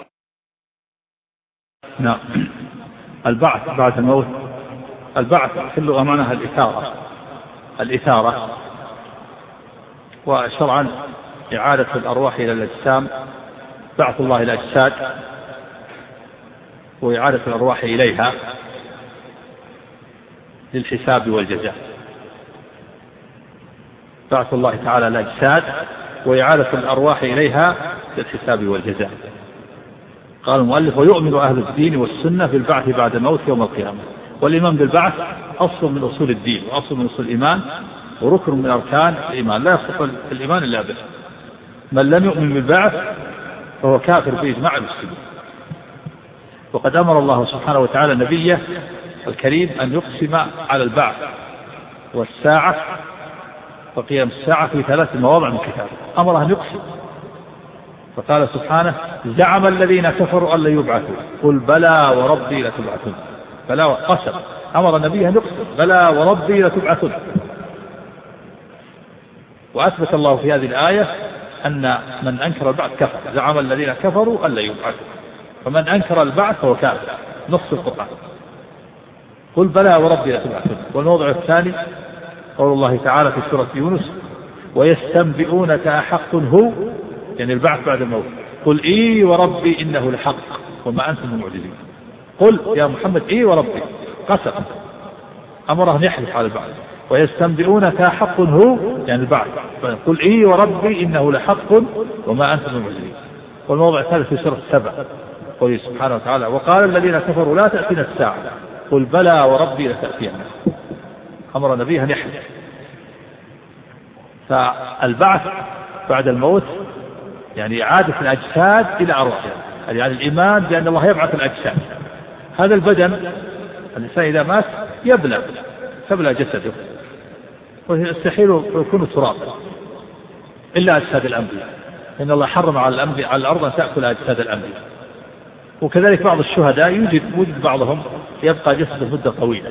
نعم. البعث بعد الموت، البعث في اللغة معناها الإثارة، الإثارة وشرعا إعادة الأرواح إلى الأجسام، بعث الله إلى الأجساد وإعادة الأرواح إليها للحساب والجزاء. بعث الله تعالى الأجساد وإعادة الأرواح إليها للحساب والجزاء. قال المؤلف: ويؤمن أهل الدين والسنة بالبعث بعد الموت يوم القيامة. والإيمان بالبعث أصل من أصول الدين وأصل من أصول الإيمان وركن من أركان الإيمان، لا يصح الإيمان إلا به. من لم يؤمن بالبعث فهو كافر بإجماع المسلمين. وقد أمر الله سبحانه وتعالى نبيه الكريم أن يقسم على البعث والساعة وقيام الساعة في ثلاث مواضع من كتابه، أمره أن يقسم. فقال سبحانه: زعم الذين كفروا أن لا يبعثوا قل بلى وربي لتبعثون. بلى قسم، أمر النبي أن يقسم: بلى وربي لتبعثون. وأثبت الله في هذه الآية أن من أنكر البعث كفر. زعم الذين كفروا أن لا يبعثوا، فمن أنكر البعث فهو كافر، نص القرآن. قل بلى وربي لتبعثون. والموضع الثاني قول الله تعالى في سورة يونس: ويستنبئونك أحق هو، يعني البعث بعد الموت، قل إي وربي إنه لحق وما أنتم بمعجزين. قل يا محمد إي وربي، قسم، أمره أن يحلف على البعث. ويستنبئونك حق هو، يعني البعث، قل إي وربي إنه لحق وما أنتم بمعجزين. والموضع الثالث في سورة سبع قوله سبحانه وتعالى: وقال الذين كفروا لا تأتينا الساعة قل بلى وربي لتأتينا. أمر النبي أن يحلف. فالبعث بعد الموت يعني إعادة الأجساد إلى أرواحها، يعني الإيمان بأن الله يبعث الأجساد. هذا البدن الإنسان إذا مات يبلى تبلى جسده ويستحيل يكون ترابا إلا أجساد الأنبياء، إن الله حرم على الأنبياء على الأرض أن تأكل أجساد الأنبياء. وكذلك بعض الشهداء يوجد وجد بعضهم يبقى جسده مدة طويلة.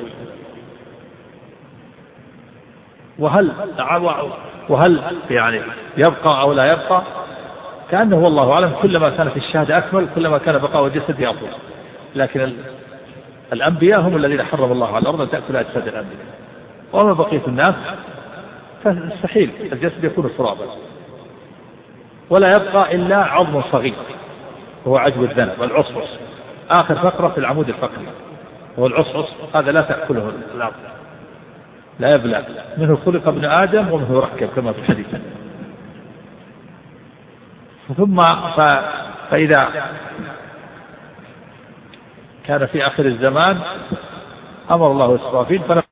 وهل وهل يعني يبقى أو لا يبقى كأنه والله أعلم، كلما كانت الشهادة أكمل كلما كان بقاء الجسد أطول. لكن الأنبياء هم الذين حرم الله على الأرض أن تأكل أجساد الأنبياء، وما بقية الناس فمستحيل الجسد يكون ترابا، ولا يبقى إلا عظم صغير هو عجب الذنب والعصعص، آخر فقرة في العمود الفقري هو العصعص، هذا لا تأكله الأرض، لا يبلى. منه خلق ابن آدم ومنه يركب كما في الحديث. ثم فإذا كان في آخر الزمان أمر الله إسرافيل فنفخ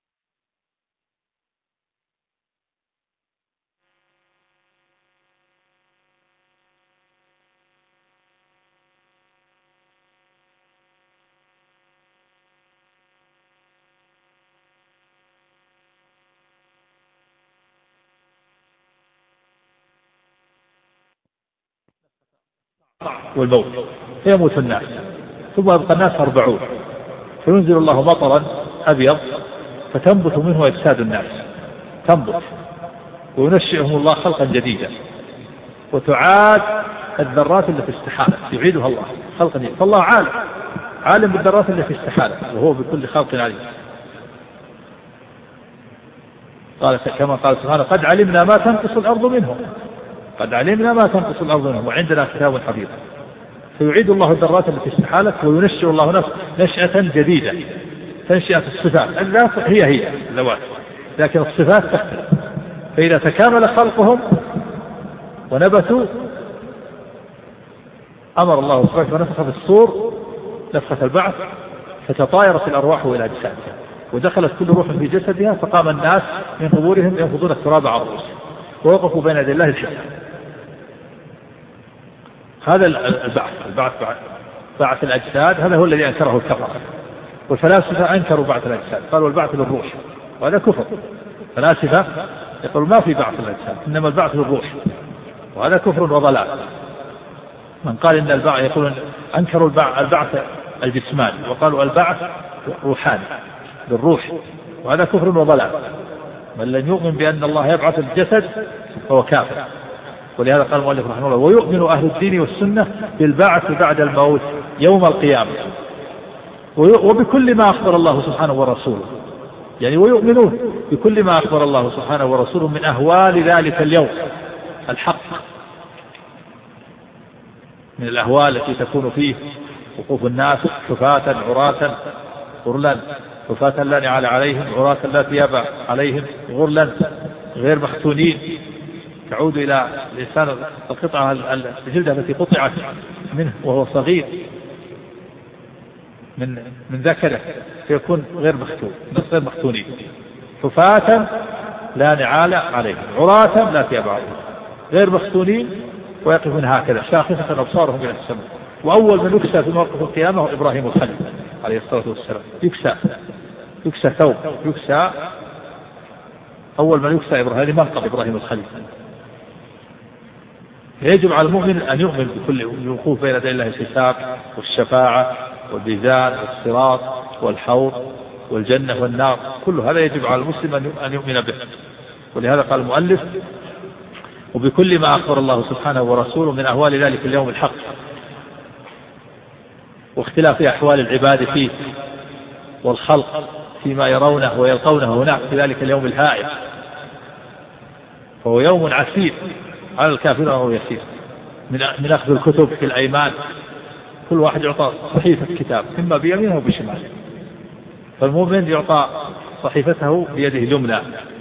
والموت فيموت الناس، ثم يبقى الناس أربعون، فينزل الله مطرا أبيض فتنبت منه أجساد الناس، تنبت وينشئهم الله خلقا جديدا، وتعاد الذرات التي استحالت يعيدها الله خلقا جديدا. فالله عالم عالم بالذرات التي استحالت وهو بكل خلق عليم. قال كما قال سبحانه قد علمنا ما تنقص الأرض منهم، قد علمنا ما تنقص الأرض منهم وعندنا كتاب حفيظ. فيعيد الله الذرات التي استحالت وينشئ الله نفسه نشأة جديدة، تنشئة الصفات. الذات هي هي الذوات، لكن الصفات تختلف. فإذا تكامل خلقهم ونبتوا أمر الله سبحانه ونفخ في الصور نفخة البعث، فتطايرت الأرواح إلى أجسادها ودخلت كل روح في جسدها، فقام الناس من قبورهم ينفضون التراب على رؤوسهم ووقفوا بين يدي الله الحساب. هذا البعث البعث بعث الأجساد، هذا هو الذي أنكره الكفرة. والفلاسفة أنكروا بعث الأجساد، قالوا البعث للروح، وهذا كفر. فلاسفة يقول ما في بعث الأجساد، إنما البعث للروح، وهذا كفر وضلال. من قال إن البعث يقول أنكروا البعث الجسماني وقالوا البعث روحاني بالروح، وهذا كفر وضلال. من لن يؤمن بأن الله يبعث الجسد فهو كافر. ولهذا قال المؤلف رحمه الله ويؤمن أهل الدين والسنة بالبعث بعد الموت يوم القيامة وبكل ما أخبر الله سبحانه ورسوله، يعني ويؤمنون بكل ما أخبر الله سبحانه ورسوله من أهوال ذلك اليوم الحق، من الأهوال التي تكون فيه وقوف الناس حفاة عراة غرلا، حفاة لا نعال عليهم عراة لا ثياب عليهم غرلا غير مختونين، تعود إلى الإنسان القطعة الجلدة التي قطعت منه وهو صغير من من ذكره فيكون غير مختون غير مختونين، حفاة لا نعال عليهم عراة لا ثياب عليهم غير مختونين ويقفون هكذا شاخصة أبصارهم إلى السماء. وأول من يكسى في موقف القيامة هو إبراهيم الخليل عليه الصلاة والسلام، يكسى يكسى ثوب يكسى أول من يكسى إبراهيم منقب إبراهيم الخليل. يجب على المؤمن أن يؤمن بكل الوقوف بين يدي الله الحساب والشفاعة والميزان والصراط والحوض والجنة والنار، كل هذا يجب على المسلم أن يؤمن به. ولهذا قال المؤلف وبكل ما أخبر الله سبحانه ورسوله من أهوال ذلك اليوم الحق واختلاف أحوال العباد فيه والخلق فيما يرونه ويلقونه هناك في ذلك اليوم الهائل. فهو يوم عسير على الكافرين وهو يسير، من أخذ الكتب في الأيمان، كل واحد يعطى صحيفة كتاب إما بيمينه وبشماله، فالمؤمن يعطى صحيفته بيده اليمنى،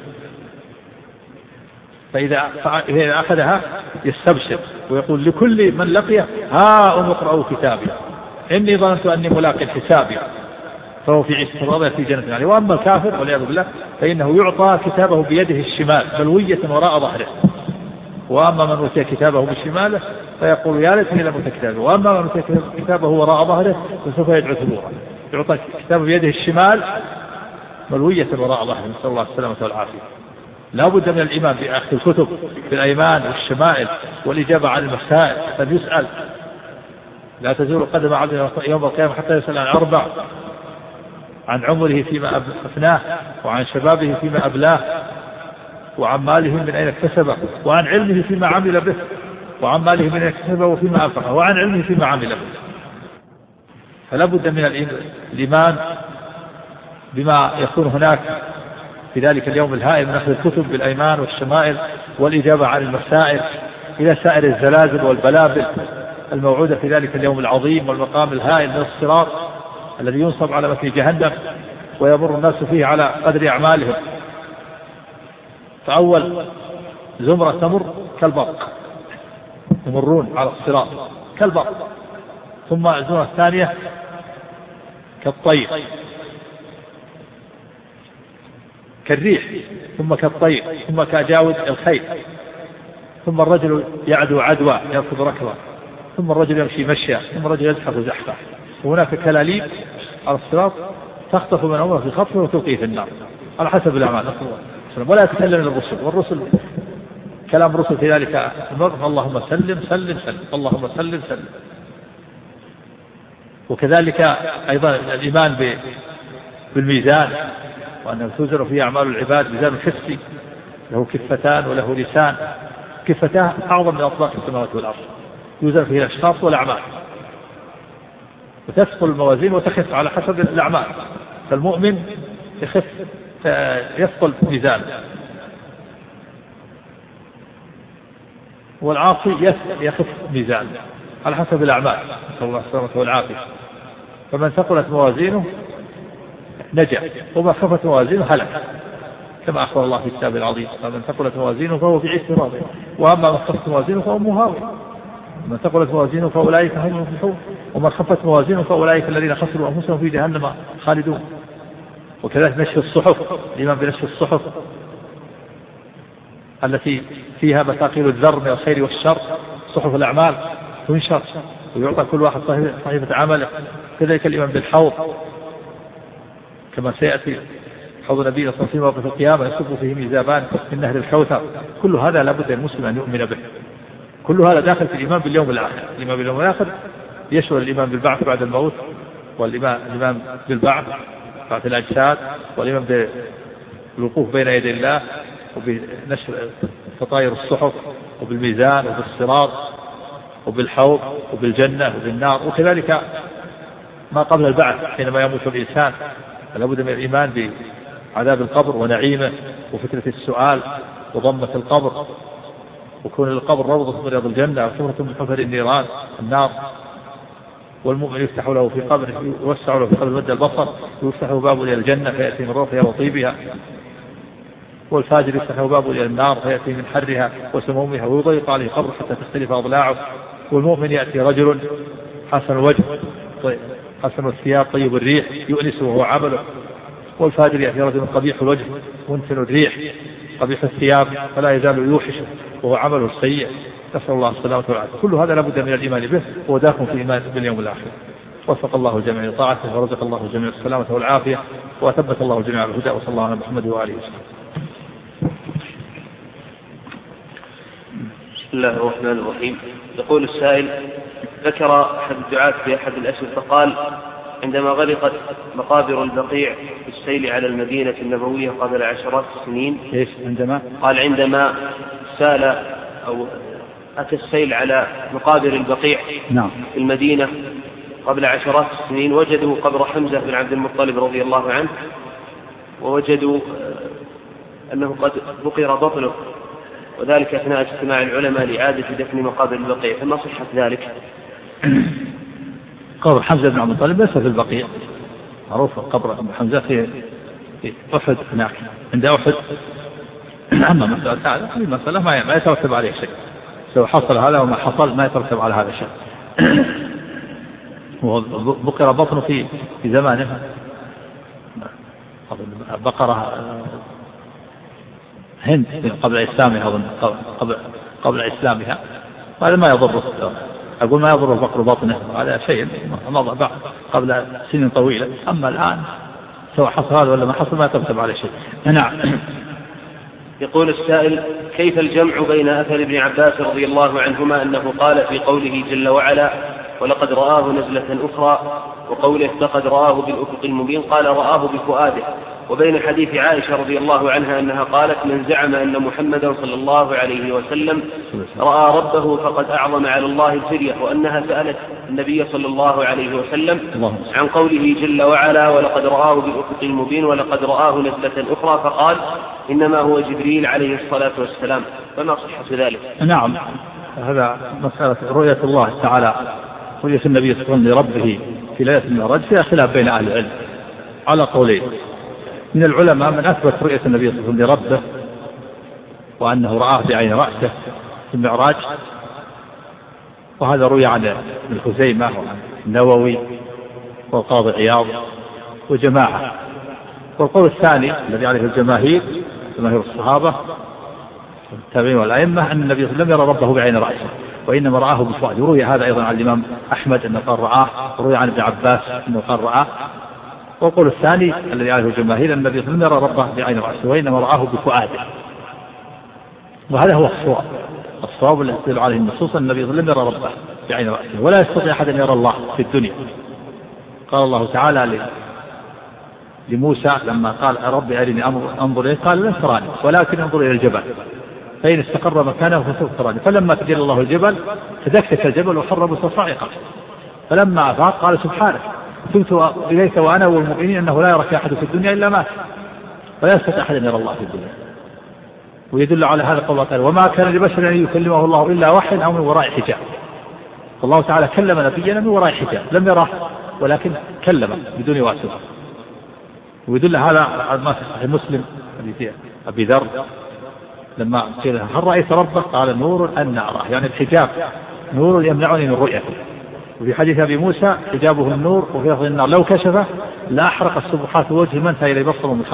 فإذا إذا أخذها يستبشر ويقول لكل من لقيه ها أم اقرأوا كتابي إني ظننت أني ملاق حسابي، فهو في عيسى راضية في جنة عليه. وأما الكافر والعياذ بالله فإنه يعطى كتابه بيده الشمال ملوية وراء ظهره، وأما من أوتي كتابه بشماله فيقول يا ليتني لم أوت كتابه، وأما من أوتي كتابه وراء ظهره فسوف يدعو ثبورا. يعطى كتابه بيده الشمال ملوية وراء ظهره، نسأل الله السلامة والعافية. لا بد من الإيمان بأخذ الكتب بالأيمان والشمائل والإجابة عن المسائل، فبيسأل لا تزول قدم عبد يوم القيامة حتى يسأل عن أربع: عن عمره فيما أفناه، وعن شبابه فيما أبلاه، وعن ماله من أين اكتسبه، وعن علمه فيما عمل به، وعن ماله من أين اكتسبه وفيما أنفقه، وعن علمه فيما عمل به. فلا بد من الإيمان بما يكون هناك في ذلك اليوم الهائل من أخذ الكتب بالأيمان والشمائل والإجابة عن المسائل، إلى سائر الزلازل والبلابل الموعودة في ذلك اليوم العظيم والمقام الهائل من الصراط الذي ينصب على متن جهنم ويمر الناس فيه على قدر أعمالهم. فأول زمرة تمر كالبرق، يمرون على الصراط كالبرق، ثم الزمرة الثانية كالطير كالريح، ثم كالطير، ثم كأجاود الخيل، ثم الرجل يعدو عدوى يركض ركضا، ثم الرجل يمشي مشيا، ثم الرجل يزحف زحفا. وهناك كلاليب على الصراط تخطف من عمره في خطفه وتلقيه في النار على حسب الأعمال، ولا يتكلم الرسل، والرسل كلام الرسل في ذلك الموقف اللهم سلم سلم سلم، اللهم سلم سلم. وكذلك أيضا الإيمان بالميزان، وأنه توزن فيه أعمال العباد ميزان حسي له كفتان وله لسان. كفتاه أعظم من أطباق السماوات والأرض، يوزن فيه الأشخاص والأعمال، وتثقل الموازين وتخف على حسب الأعمال. فالمؤمن يخف يثقل ميزان، والعاصي يخف ميزان على حسب الأعمال، نسأل الله السلامة والعافية. فمن ثقلت موازينه نجا، وما خفت موازينه هلك، كما أخبر الله في كتابه العظيم. فمن ثقلت موازينه فهو في عيشة راضية، وأما من خفت موازينه فهو مهاوي. من ثقلت موازينه فأولئك هم المفلحون، ومن خفت موازينه فأولئك الذين خسروا أنفسهم في جهنم خالدون. وكذلك نشر الصحف، الإيمان بنشر الصحف التي فيها مثاقيل الذر من الخير والشر، صحف الأعمال تنشر ويعطى كل واحد صحيفة عمله. كذلك الإيمان بالحوض، كما سيأتي حوض النبي صلى الله عليه وسلم وقف القيامة يصب فيه ميزابان من نهر الكوثر. كل هذا لابد المسلم أن يؤمن به. كل هذا داخل في الإيمان باليوم الآخر. الإيمان باليوم الآخر يشمل الإيمان بالبعث بعد الموت، والإيمان بالبعث بعد الأجساد، والإيمان بالوقوف بين يدي الله، وبنشر تطاير الصحف، وبالميزان، وبالصراط، وبالحوض، وبالجنة، وبالنار. وكذلك ما قبل البعث حينما يموت الإنسان لابد من الإيمان بعذاب القبر ونعيمه، وفتنة السؤال، وضمة القبر، وكون القبر روضة من رياض الجنة، وحفرة من حفر النيران النار. والمؤمن يفتح له في قبره، يوسع له في قبر مد البصر، يفتح له باب إلى الجنة فيأتي من روحها وطيبها. والفاجر يفتح له باب إلى النار فيأتي من حرها وسمومها، ويضيق عليه قبر حتى تختلف أضلاعه. والمؤمن يأتي رجل حسن الوجه حسن الثياب طيب الريح يؤنسه وهو عمله. والفاجر يأتي رجل قبيح الوجه منتن الريح قبيح الثياب فلا يزال يوحشه وهو عمله السيء. نسأل الله السلامة والعافية. كل هذا لابد من الإيمان به، وداكم في الإيمان باليوم الآخر. وفق الله الجميع لطاعته، ورزق الله الجميع السلامة والعافية، وأثبت الله الجميع على الهدى، وصلى الله على محمد وآله وسلم. بسم الله الرحمن الرحيم. يقول السائل: ذكر أحد الدعاة في أحد الأسئلة فقال: عندما غرقت مقابر البقيع في السيل على المدينة النبوية قبل عشرات السنين. إيش عندما؟ قال: عندما سال أو أتى السيل على مقابر البقيع نعم. في المدينة قبل عشرات السنين، وجدوا قبر حمزة بن عبد المطلب رضي الله عنه، ووجدوا أنه قد بقر بطنه، وذلك أثناء اجتماع العلماء لإعادة دفن مقابر البقيع، فما صحة ذلك؟ قبر حمزة بن عبد المطلب ليس في البقيع، معروف قبر حمزة في أحد هناك عند أحد. أما مسألة هذا في مسألة ما يترتب عليه شيء، سواء حصل هذا وما حصل ما يترتب على هذا شيء. وبقر بطنه في في زمانه بقرة هند قبل إسلامها أظن قبل قبل إسلامها، وهذا ما يضره. أقول ما يضره بقر بطنه، هذا شيء مضى بعد قبل سنين طويلة. أما الآن سواء حصل هذا ولا ما حصل ما يترتب عليه شيء. نعم. يقول السائل: كيف الجمع بين أثر ابن عباس رضي الله عنهما أنه قال في قوله جل وعلا: ولقد رآه نزلة أخرى، وقوله فقد رآه بالأفق المبين قال رآه بفؤاده، وبين حديث عائشة رضي الله عنها أنها قالت: من زعم أن محمدا صلى الله عليه وسلم رأى ربه فقد أعظم على الله الفرية، وأنها سألت النبي صلى الله عليه وسلم عن قوله جل وعلا: ولقد رآه بالأفق المبين ولقد رآه نزلة أخرى، فقال إنما هو جبريل عليه الصلاة والسلام، فما صحة ذلك؟ نعم، هذا مسألة رؤية الله تعالى، رؤية النبي صلى الله عليه وسلم لربه في ليلة المعراج فيها خلاف بين أهل العلم على قولين. من العلماء من أثبت رؤية النبي صلى الله عليه وسلم لربه وأنه رآه بعين رأسه في المعراج، وهذا روي عن ابن خزيمة وعن النووي والقاضي عياض وجماعة. والقول الثاني الذي عليه الجماهير جماهير الصحابة والتابعين والأئمة أن النبي صلى الله عليه وسلم لم يرى ربه بعين رأسه، وإنما رآه بفؤاده. وروي هذا أيضا عن الإمام أحمد أنه قال رآه، وروي عن ابن عباس أنه قال رآه. والقول الثاني الذي عليه الجماهير أن النبي صلى الله عليه وسلم يرى ربه بعين رأسه، وإنما رآه بفؤاده. وهذا هو الصواب، الصواب الذي يدل عليه النصوص أن النبي صلى الله عليه وسلم يرى ربه بعين رأسه، ولا يستطيع أحد أن يرى الله في الدنيا. قال الله تعالى لموسى لما قال ربي أرني أنظر إليه قال لن تراني ولكن انظر إلى الجبل فإن استقر مكانه فسوف تراني فلما تجلى الله الجبل تدكك الجبل وخر موسى صاعقا فلما أفاق قال سبحانك تبت إليك وأنا والمؤمنين أنه لا يراك أحد في الدنيا إلا مات ولا يستطيع أحد أن يرى الله في الدنيا. ويدل على هذا قوله تعالى وما كان لبشر أن يكلمه الله إلا وحي أو من وراء حجاب. الله تعالى كلم نبينا من وراء حجاب لم يره ولكن كلم بدون واسطة. ويدل هذا على ما في صحيح مسلم حديث أبي ذر لما قيل هل رأيت ربك قال نور أن أراه يعني الحجاب نور يمنعني من رؤيته. وفي حديث أبي موسى حجابه النور وفي لفظ النار لو كشفه لا أحرق السبحات وجه من فإلى بصره من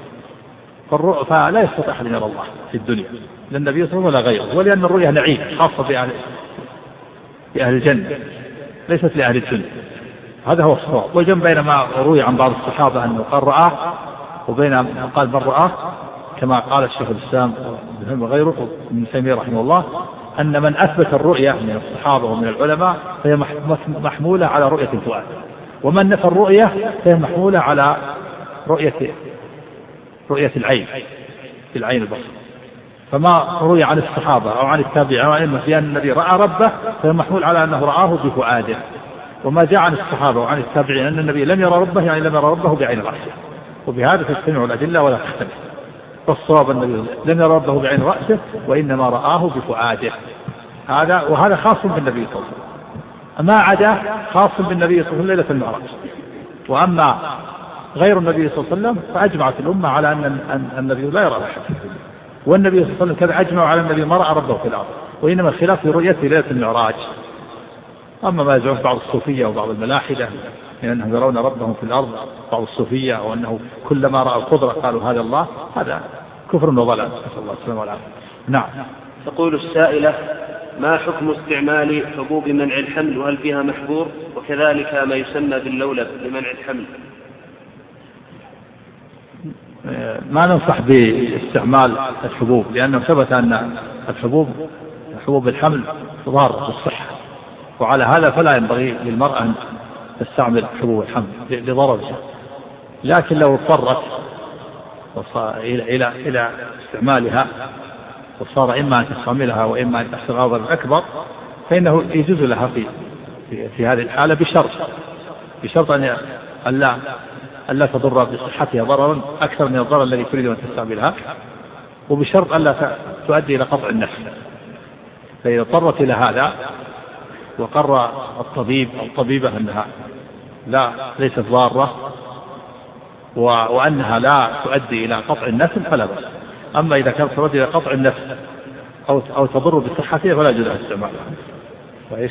خلقه فلا يستطيع أحد يرى الله في الدنيا لا النبي صلى الله عليه وسلم ولا غيره ولأن الرؤية نعيم خاصة بأهل, بأهل الجنة ليست لأهل الجنة. هذا هو الصواب. وجنب بين ما روي عن بعض الصحابة أنه قال رآه وبين ما قال من رآه كما قال الشيخ الإسلام ابن وغيره من تيمية رحمه الله أن من أثبت الرؤية من الصحابة ومن العلماء فهي محمولة على رؤية الفؤاد ومن نفى الرؤية فهي محمولة على رؤية رؤية العين في العين البصر. فما روي عن الصحابة أو عن التابعين أو عن بأن النبي رأى ربه فهي محمول على أنه رآه بفؤاده. وما جاء عن الصحابة وعن التابعين أن النبي لم يرى ربه يعني لم يرى ربه بعين رأسه. وبهذا تجتمع الأدلة ولا تختلف. فالصواب النبي لم يرى ربه بعين رأسه وإنما رآه بفؤاده. هذا وهذا خاص بالنبي صلى الله عليه وسلم. ما عدا خاص بالنبي صلى الله عليه وسلم ليلة المعراج. وأما غير النبي صلى الله عليه وسلم فأجمعت الأمة على أن النبي لا يرى أحد والنبي صلى الله عليه وسلم كذا أجمعوا على النبي ما رأى ربه في الأرض وإنما الخلاف في رؤيته ليلة المعراج. أما ما يزعم بعض الصوفية وبعض الملاحدة من أنهم يرون ربهم في الأرض بعض الصوفية أو أنه كلما رأى القدرة قالوا هذا الله هذا كفر وضلال نسأل الله السلامة والعافية. نعم. تقول السائلة ما حكم استعمال حبوب منع الحمل وهل فيها محظور وكذلك ما يسمى باللولب لمنع الحمل؟ ما ننصح باستعمال الحبوب لأنه ثبت أن الحبوب حبوب الحمل ضارة بالصحة وعلى هذا فلا ينبغي للمرأة أن تستعمل حبوب الحمل لضررها. لكن لو اضطرت إلى إلى إلى استعمالها وصار إما أن تستعملها وإما أن تحصل ضرر أكبر فإنه يجوز لها في في, في هذه الحالة بشرط بشرط أن لا ألا تضر بصحتها ضررا أكثر من الضرر الذي تريد أن تستعملها وبشرط ألا تؤدي إلى قطع النفس. فإذا اضطرت إلى هذا وقرر الطبيب أو الطبيبة أنها لا ليست ضارة وأنها لا تؤدي إلى قطع النفس فلا بأس. أما إذا كانت تؤدي إلى قطع النفس أو أو تضر بصحتها فلا يجوز استعمالها. وإيش؟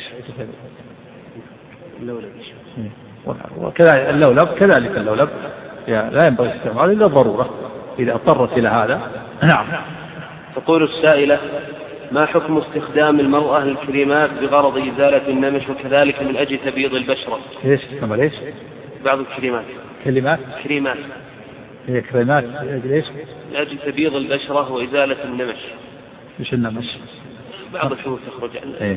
وكذلك اللولب كذلك اللولب لا ينبغي استعماله إلا ضرورة إذا اضطرت إلى هذا. نعم. تقول السائلة ما حكم استخدام المرأة الكريمات بغرض إزالة النمش وكذلك من أجل تبييض البشرة؟ إيش كما ليش؟ بعض الكريمات. كلمات؟ كريمات. هي كريمات لأجل إيش؟ لأجل تبييض البشرة وإزالة النمش. إيش النمش؟ بعض الحبوب تخرج عنه. إيه.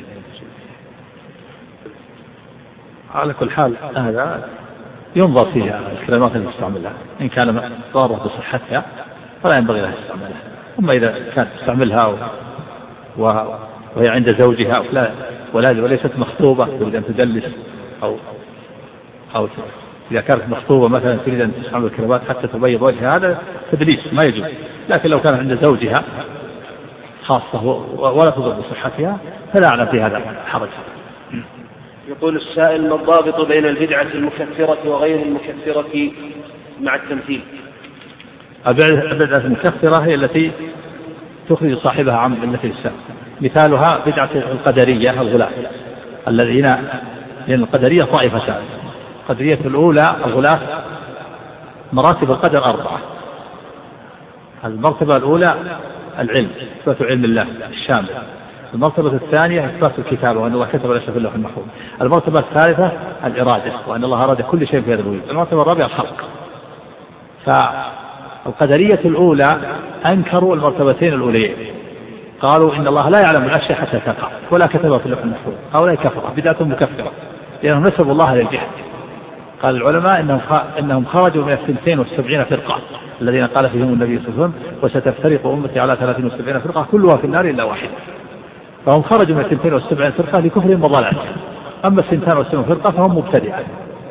على كل حال هذا ينظر فيها الكريمات المستعملة إن كان ضارة بصحتها فلا ينبغي لها استعمالها. أما إذا كانت تستعملها و... و... وهي عند زوجها ولا ولا وليست مخطوبة تريد أن تدلس أو أو إذا كانت مخطوبة مثلا تريد أن تستعمل الكريمات حتى تبيض وجهها هذا تدليس ما يجوز. لكن لو كانت عند زوجها خاصة ولا تضر بصحتها فلا أعلم في هذا حرج. يقول السائل ما الضابط بين البدعة المكفرة وغير المكفرة مع التمثيل؟ البدعة المكفرة هي التي تخرج صاحبها عن ملة الإسلام. مثالها بدعة القدرية الغلاة الذين لأن القدرية طائفتان. القدرية الأولى الغلاة مراتب القدر أربعة. المرتبة الأولى العلم إثبات علم الله الشامل. المرتبة الثانية إثبات الكتابة وأن الله كتب ليس في اللوح المحفوظ. المرتبة الثالثة الإرادة وأن الله أراد كل شيء في هذا الوجود. المرتبة الرابعة الخلق. فالقدرية الأولى أنكروا المرتبتين الأوليين قالوا إن الله لا يعلم الأشياء حتى تقع ولا كتبها في اللوح المحفوظ. هؤلاء كفرة بدعة مكفرة لأنهم نسبوا الله للجهل قال العلماء إنهم إنهم خرجوا من الثنتين والسبعين فرقة الذين قال فيهم النبي صلى الله عليه وسلم وستفترق أمتي على ثلاثين وسبعين فرقة كلها في النار إلا واحدة. فهم خرجوا من الثنتين والسبعين فرقة لكفرهم وضلالهم. أما الثنتان والسبعين فرقة فهم مبتدعة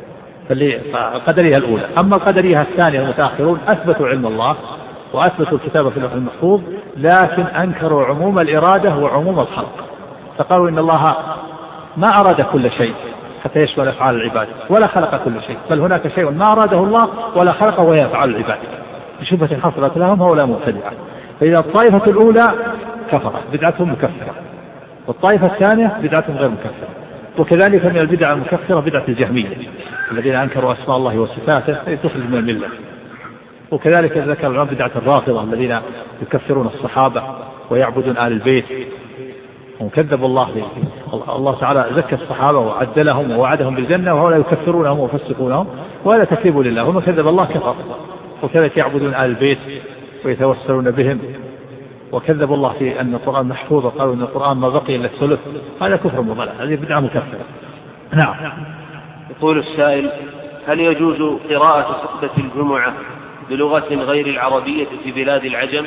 فالقدرية الأولى. أما القدرية الثانية المتأخرون أثبتوا علم الله وأثبتوا الكتابة في اللوح المحفوظ، لكن أنكروا عموم الإرادة وعموم الخلق، فقالوا إن الله ما أراد كل شيء حتى يشمل أفعال العباد ولا خلق كل شيء، بل هناك شيء ما أراده الله ولا خلقه وهي أفعال العباد بشبهة حصلت لهم هؤلاء مبتدعة. فإذا الطائفة الأولى كفرت بدعتهم مكفرة، والطائفة الثانية بدعتهم غير مكفرة. وكذلك من البدع المكفرة بدعة الجهمية الذين أنكروا أسماء الله وصفاته تخرج من الملة. وكذلك ذكر العلماء بدعة الرافضة الذين يكفرون الصحابة ويعبدون آل البيت وكذبوا الله به. الله تعالى زكى الصحابة وعدلهم ووعدهم بالجنة وهؤلاء يكفرونهم ويفسقونهم ولا تكذب لله، وما كذب الله كفر. وكذلك يعبدون آل البيت ويتوسلون بهم، وكذب الله في أن القرآن محفوظ وقالوا أن القرآن ما بقي إلا الثلث، هذا كفر مضلل، هذه بدعة مكفرة. نعم. يقول السائل: هل يجوز قراءة خطبة الجمعة بلغة غير العربية في بلاد العجم؟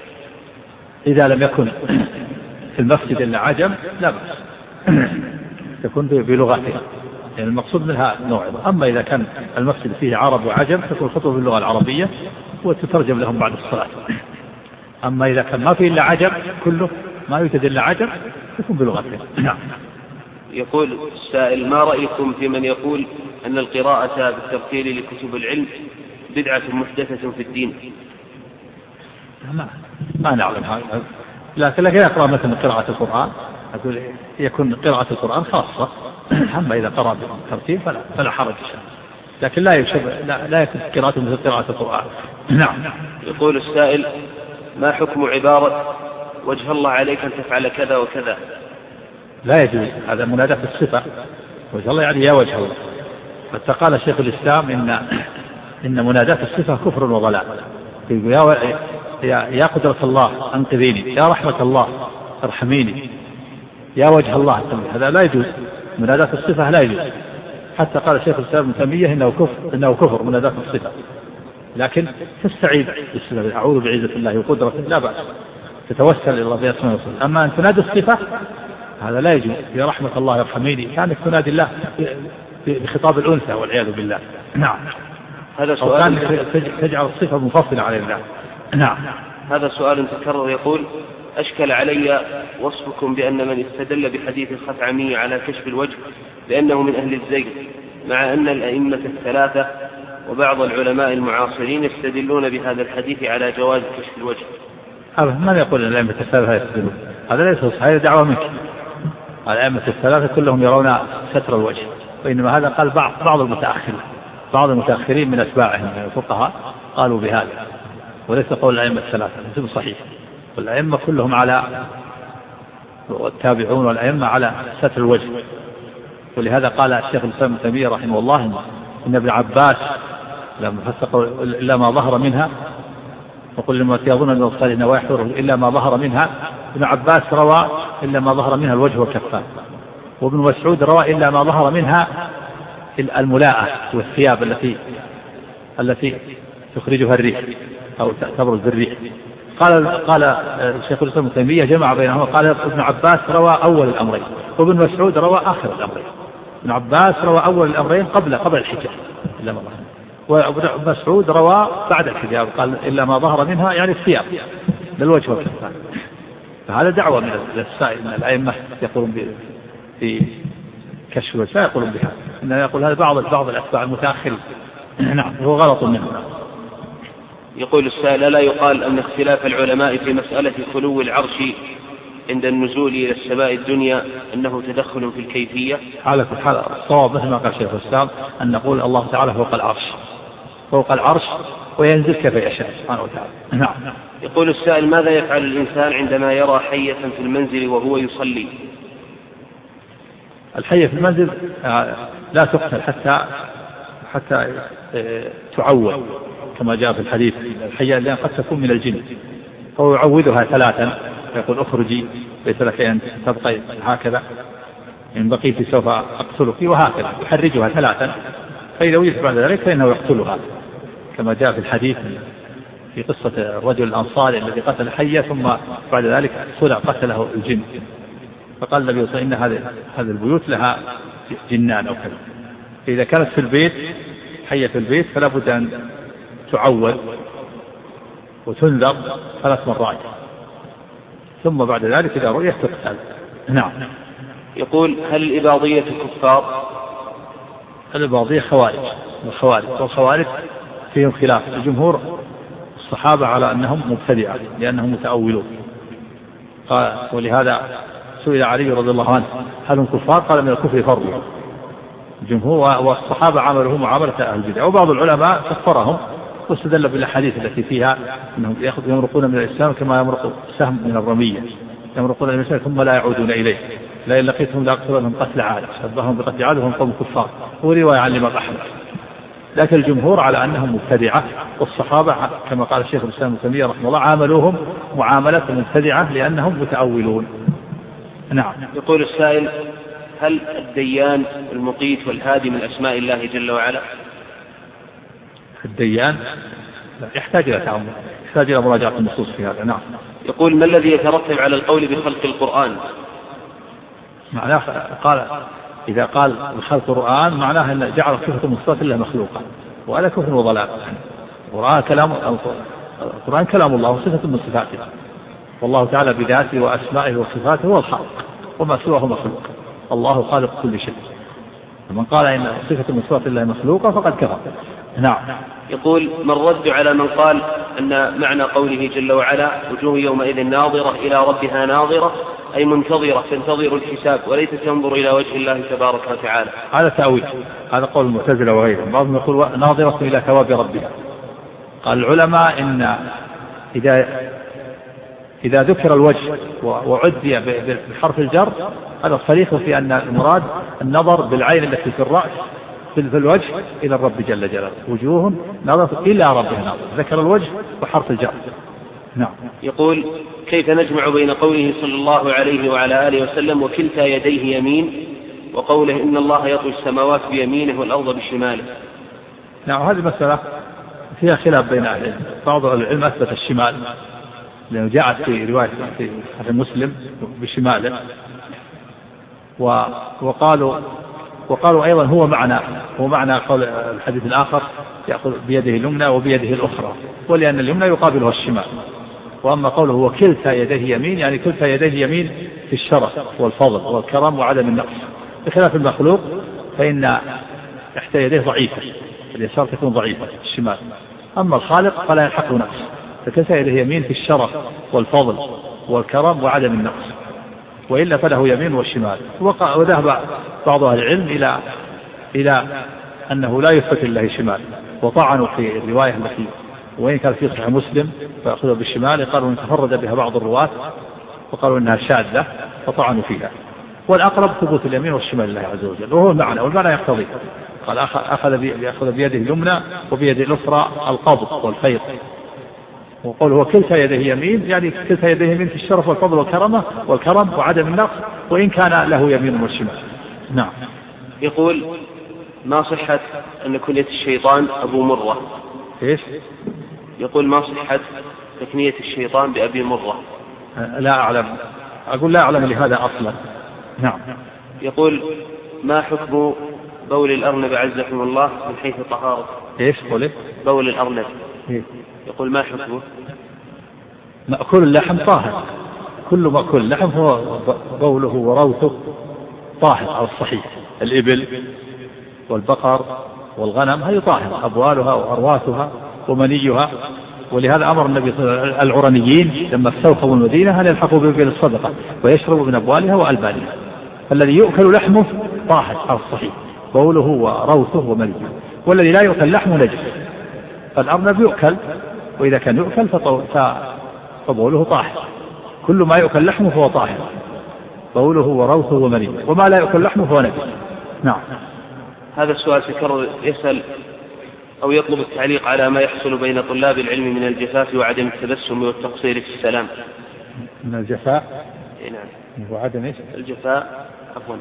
إذا لم يكن في المسجد إلا عجم لا بأس، تكون بلغته، يعني المقصود منها نوع. أما إذا كان المسجد فيه عرب وعجم تكون الخطبة باللغة العربية وتترجم لهم بعد الصلاة. أما إذا كان ما فيه إلا عجم كله ما يوجد إلا عجم تكون بلغته. نعم. يقول السائل: ما رأيكم في من يقول أن القراءة بالترتيل لكتب العلم بدعة محدثة في الدين؟ ما, ما نعلم هذا، لكن لكن يقرأ مثلا قراءة القرآن أقول يكون قراءة القرآن خاصة، أما إذا قرأ بالترتيل فلا, فلا حرج، لكن لا يشبه لا, لا يكون قراءة مثل قراءة القرآن. نعم. يقول السائل: ما حكم عبارة وجه الله عليك أن تفعل كذا وكذا؟ لا يجوز، هذا مناداة الصفة، وجه الله يعني يا وجه الله. فقال شيخ الإسلام إن إن مناداة الصفة كفر وضلال. يقول يا يا يا قدرة الله أنقذيني، يا رحمة الله ارحميني، يا وجه الله، هذا لا يجوز، مناداة الصفة لا يجوز. حتى قال شيخ الإسلام ابن تيمية إنه كفر إنه كفر مناداة الصفة، لكن تستعيذ أعوذ بعزة الله وقدرته لا بأس، تتوسل إلى الله بأسماء وصفاته. أما أن تنادي الصفة هذا لا يجوز، يا رحمة الله ارحميني، كانك تنادي الله بخطاب الأنثى والعياذ بالله. نعم. هذا سؤال تجعل الصفة منفصلة عن الله. نعم. هذا سؤال تكرر يقول: أشكل علي وصفكم بأن من استدل بحديث الخثعمي على كشف الوجه لأنه من أهل الزيغ، مع أن الأئمة الثلاثة وبعض العلماء المعاصرين يستدلون بهذا الحديث على جواز كشف الوجه. هذا من يقول أن الأئمة الثلاثة يستدلون؟ هذا ليس صحيح، هذه دعوة منك. الأئمة الثلاثة كلهم يرون ستر الوجه، وإنما هذا قال بعض بعض المتأخرين بعض المتأخرين من أتباعهم من الفقهاء قالوا بهذا، وليس قول الأئمة الثلاثة، ليس صحيح. والأئمة كلهم على والتابعون والأئمة على ستر الوجه. ولهذا قال الشيخ الإسلام ابن تيمية رحمه الله إن ابن عباس لما فسق إلا ما ظهر منها وقل لما يظن أن الصالحين ويحضره إلا ما ظهر منها. ابن عباس روى إلا ما ظهر منها الوجه والكفان، وابن مسعود روى إلا ما ظهر منها الملاءة والثياب التي التي تخرجها الريح أو تبرز بالريح. قال قال الشيخ الإسلام ابن تيمية جمع بينهما، قال ابن عباس روى أول الأمرين وابن مسعود روى آخر الأمرين. ابن عباس روى أول الأمرين قبل قبل الحجاب إلا ما ظهر، وابن مسعود روى بعد الحجاب قال إلا ما ظهر منها يعني الثياب للوجه والكفان. فهذا دعوة من السائل من الأئمة يقولون في كشف الوجه، لا يقولون بها، إنه يقول هذا بعض بعض الأتباع المتأخرين. نعم، هو غلط منه. يقول السائل: لا يقال أن اختلاف العلماء في مسألة خلو العرش عند النزول إلى السماء الدنيا أنه تدخل في الكيفية؟ على كل حال الصواب مثل ما قال شيخ الإسلام أن نقول الله تعالى فوق العرش فوق العرش وينزل كيف يشاء سبحانه وتعالى. نعم. يقول السائل: ماذا يفعل الإنسان عندما يرى حية في المنزل وهو يصلي؟ الحية في المنزل لا تقتل حتى حتى تعود كما جاء في الحديث. الحية لأن قد تكون من الجن، فهو يعودها ثلاثا فيقول اخرجي ليس لك أن تبقي هكذا، إن بقيت سوف أقتلك، وهكذا يحرجها ثلاثا فإذا وجدت بعد ذلك فإنه يقتلها، كما جاء في الحديث في قصة الرجل الأنصاري الذي قتل حية ثم بعد ذلك صلع قتله الجن، فقال النبي صلى الله عليه وسلم إن هذه البيوت لها جنان أو كذا، فإذا كانت في البيت حية في البيت فلا بد أن تعول وتنذر ثلاث مرات، ثم بعد ذلك إذا رؤيت تقتل. نعم. يقول هل الإباضية كفار؟ الإباضية خوارج، والخوارج والخوارج فيهم خلاف، الجمهور الصحابة على أنهم مبتدعة لأنهم متأولون، قال ولهذا سئل علي رضي الله عنه هل هم كفار؟ قال من الكفر فروا. الجمهور والصحابة عملهم معاملة أهل البدع، وبعض العلماء كفرهم واستدل بالأحاديث التي فيها أنهم يمرقون من الإسلام كما يمرق سهم من الرمية، يمرقون من الإسلام ثم لا يعودون إليه، لئن لقيتهم لأقتلنهم قتل عاد، شبههم بقتل عاد وهم قوم كفار، ورواية عن الإمام أحمد. لكن الجمهور على أنهم مبتدعة، والصحابة كما قال الشيخ الإسلام ابن تيمية رحمه الله عاملوهم معاملة مبتدعة لأنهم متأولون. نعم. يقول السائل هل الديان المقيت والهادي من أسماء الله جل وعلا؟ الديان يحتاج إلى تعامل، يحتاج إلى مراجعة النصوص في هذا. نعم. يقول ما الذي يترتب على القول بخلق القرآن؟ معناه قال إذا قال خلق القرآن معناه أن جعل صفة من صفات الله مخلوقة، ولا كفر وضلال. القرآن كلام القرآن كلام الله وصفة من صفاته، والله تعالى بذاته وأسمائه وصفاته هو الخالق، وما سواه مخلوق، الله خالق كل شيء. من قال إن صفة من صفات الله مخلوقة فقد كفر. نعم. يقول من رد على من قال أن معنى قوله جل وعلا وجوه يومئذ ناظرة إلى ربها ناظرة أي منتظرة تنتظر الحساب وليس تنظر إلى وجه الله تبارك وتعالى؟ هذا تأويل، هذا قول المعتزلة وغيرهم، بعضهم يقول ناظرة إلى ثواب ربها. قال العلماء إن إذا إذا ذكر الوجه وعدي بحرف الجر هذا صريح في أن المراد النظر بالعين التي في الرأس في الوجه إلى الرب جل جلاله، وجوه نظرت إلى ربها ناظرة، ذكر الوجه وحرف الجر. نعم. يقول كيف نجمع بين قوله صلى الله عليه وعلى آله وسلم وكلتا يديه يمين وقوله إن الله يطوي السماوات بيمينه والأرض بشماله؟ نعم. هذه مسألة فيها خلاف بين أهل العلم، بعض أهل العلم أثبت الشمال لأنه جاءت في رواية في مسلم بشماله، وقالوا وقالوا أيضا هو معنى هو معنى قول الحديث الآخر يأخذ بيده اليمنى وبيده الأخرى، ولأن اليمنى يقابلها الشمال. وأما قوله وكلتا يديه يمين يعني كلتا يديه يمين في الشرف والفضل والكرم وعدم النقص، بخلاف المخلوق فإن إحدى يديه ضعيفة، اليسار تكون ضعيفة الشمال، أما الخالق فلا يلحقه نقص، فكلتا يديه يمين في الشرف والفضل والكرم وعدم النقص، وإلا فله يمين والشمال. وذهب بعض أهل العلم إلى إلى أنه لا يثبت الله شمال، وطعنوا في الرواية التي وإن كان في صحيح مسلم فأخذوا بالشمال، قالوا إن تفرد بها بعض الرواة وقالوا إنها شاذة فطعنوا فيها. والأقرب ثبوت اليمين والشمال لله عز وجل، وهو المعنى، والمعنى يقتضي قال أخذ بيأخذ بيده اليمنى وبيده الأخرى القبض والفيض، وقوله وكلتا يديه يمين يعني كلتا يديه يمين في الشرف والفضل والكرم والكرم وعدم النقص، وإن كان له يمين والشمال. نعم. يقول ما صحة أن كنية الشيطان أبو مرة؟ إيش؟ يقول ما صحة تكنية الشيطان بأبي مرة؟ لا أعلم، أقول لا أعلم لهذا أصلا. نعم. يقول ما حكم بول الأرنب عزكم الله من حيث طهارة؟ إيش قوله؟ بول الأرنب. إيه؟ يقول ما حكمه؟ مأكول اللحم طاهر، كل مأكول اللحم هو بوله وروثه طاهر على الصحيح، الإبل والبقر والغنم هي طاهر، أبوالها وأرواثها ومنيها، ولهذا أمر النبي صلى الله عليه وسلم العرنيين لما استوقفوا المدينة أن يلحقوا بإبل الصدقة ويشربوا من أبوالها وألبانها، فالذي يؤكل لحمه طاهر على الصحيح، بوله وروثه ومنيه، والذي لا يؤكل لحمه نجس. فالأرنب يؤكل، وإذا كان يؤكل فبوله طاهر، كل ما يؤكل لحمه فهو طاهر، بوله وروثه ومنيه، وما لا يؤكل لحمه فهو نجس. نعم. هذا السؤال تكرر يسأل أو يطلب التعليق على ما يحصل بين طلاب العلم من الجفاف وعدم التبسم والتقصير في السلام. من الجفاء؟ نعم. وعدم إيش؟ الجفاء عفوا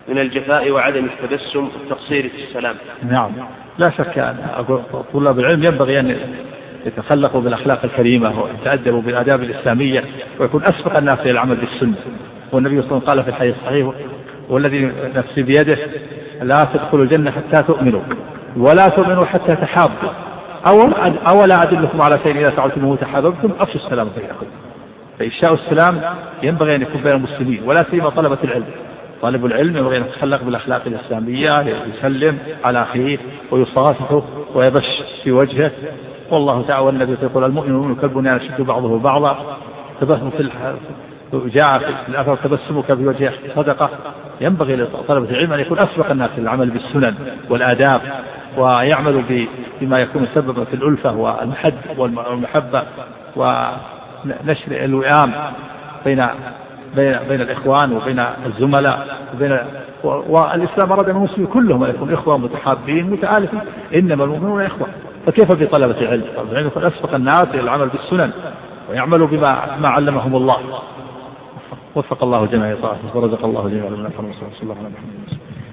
من الجفاء وعدم التبسم والتقصير في السلام. نعم، لا شك أن طلاب العلم ينبغي أن يتخلقوا بالأخلاق الكريمة ويتأدبوا بالآداب الإسلامية ويكون أسبق الناس إلى العمل بالسنة. والنبي صلى الله عليه وسلم قال في الحديث الصحيح: والذي نفسي بيده لا تدخلوا الجنة حتى تؤمنوا ولا تؤمنوا حتى تحابوا أولا أدلكم على شيء إذا فعلتموه تحاببتم أفشوا السلام بينكم. فإفشاء السلام ينبغي أن يكون بين المسلمين ولا سيما طلبة العلم. طالب العلم ينبغي أن يتخلق بالأخلاق الإسلامية، يسلم على أخيه ويصافحه ويبش في وجهه. والله تعالى والنبي يقول: المؤمن كالبنيان يشد بعضه بعضا. تبسم في جاء في الأثر: تبسمك في وجه صدقة. ينبغي لطلبة العلم أن يكون أسبق الناس للعمل بالسنن والآداب ويعملوا بما يكون سببا في الألفة والمحبة ونشر الوئام بين بين بين الإخوان وبين الزملاء وبين والإسلام أراد من المسلمين كلهم أن يكونوا إخوة متحابين متآلفين، إنما المؤمنون إخوة. فكيف بطلبة العلم؟ طلبة العلم يكون أسبق الناس للعمل بالسنن ويعملوا بما ما علمهم الله. وفق الله جميع طاعته ورزق الله جميع من الخير. صلى الله عليه وسلم.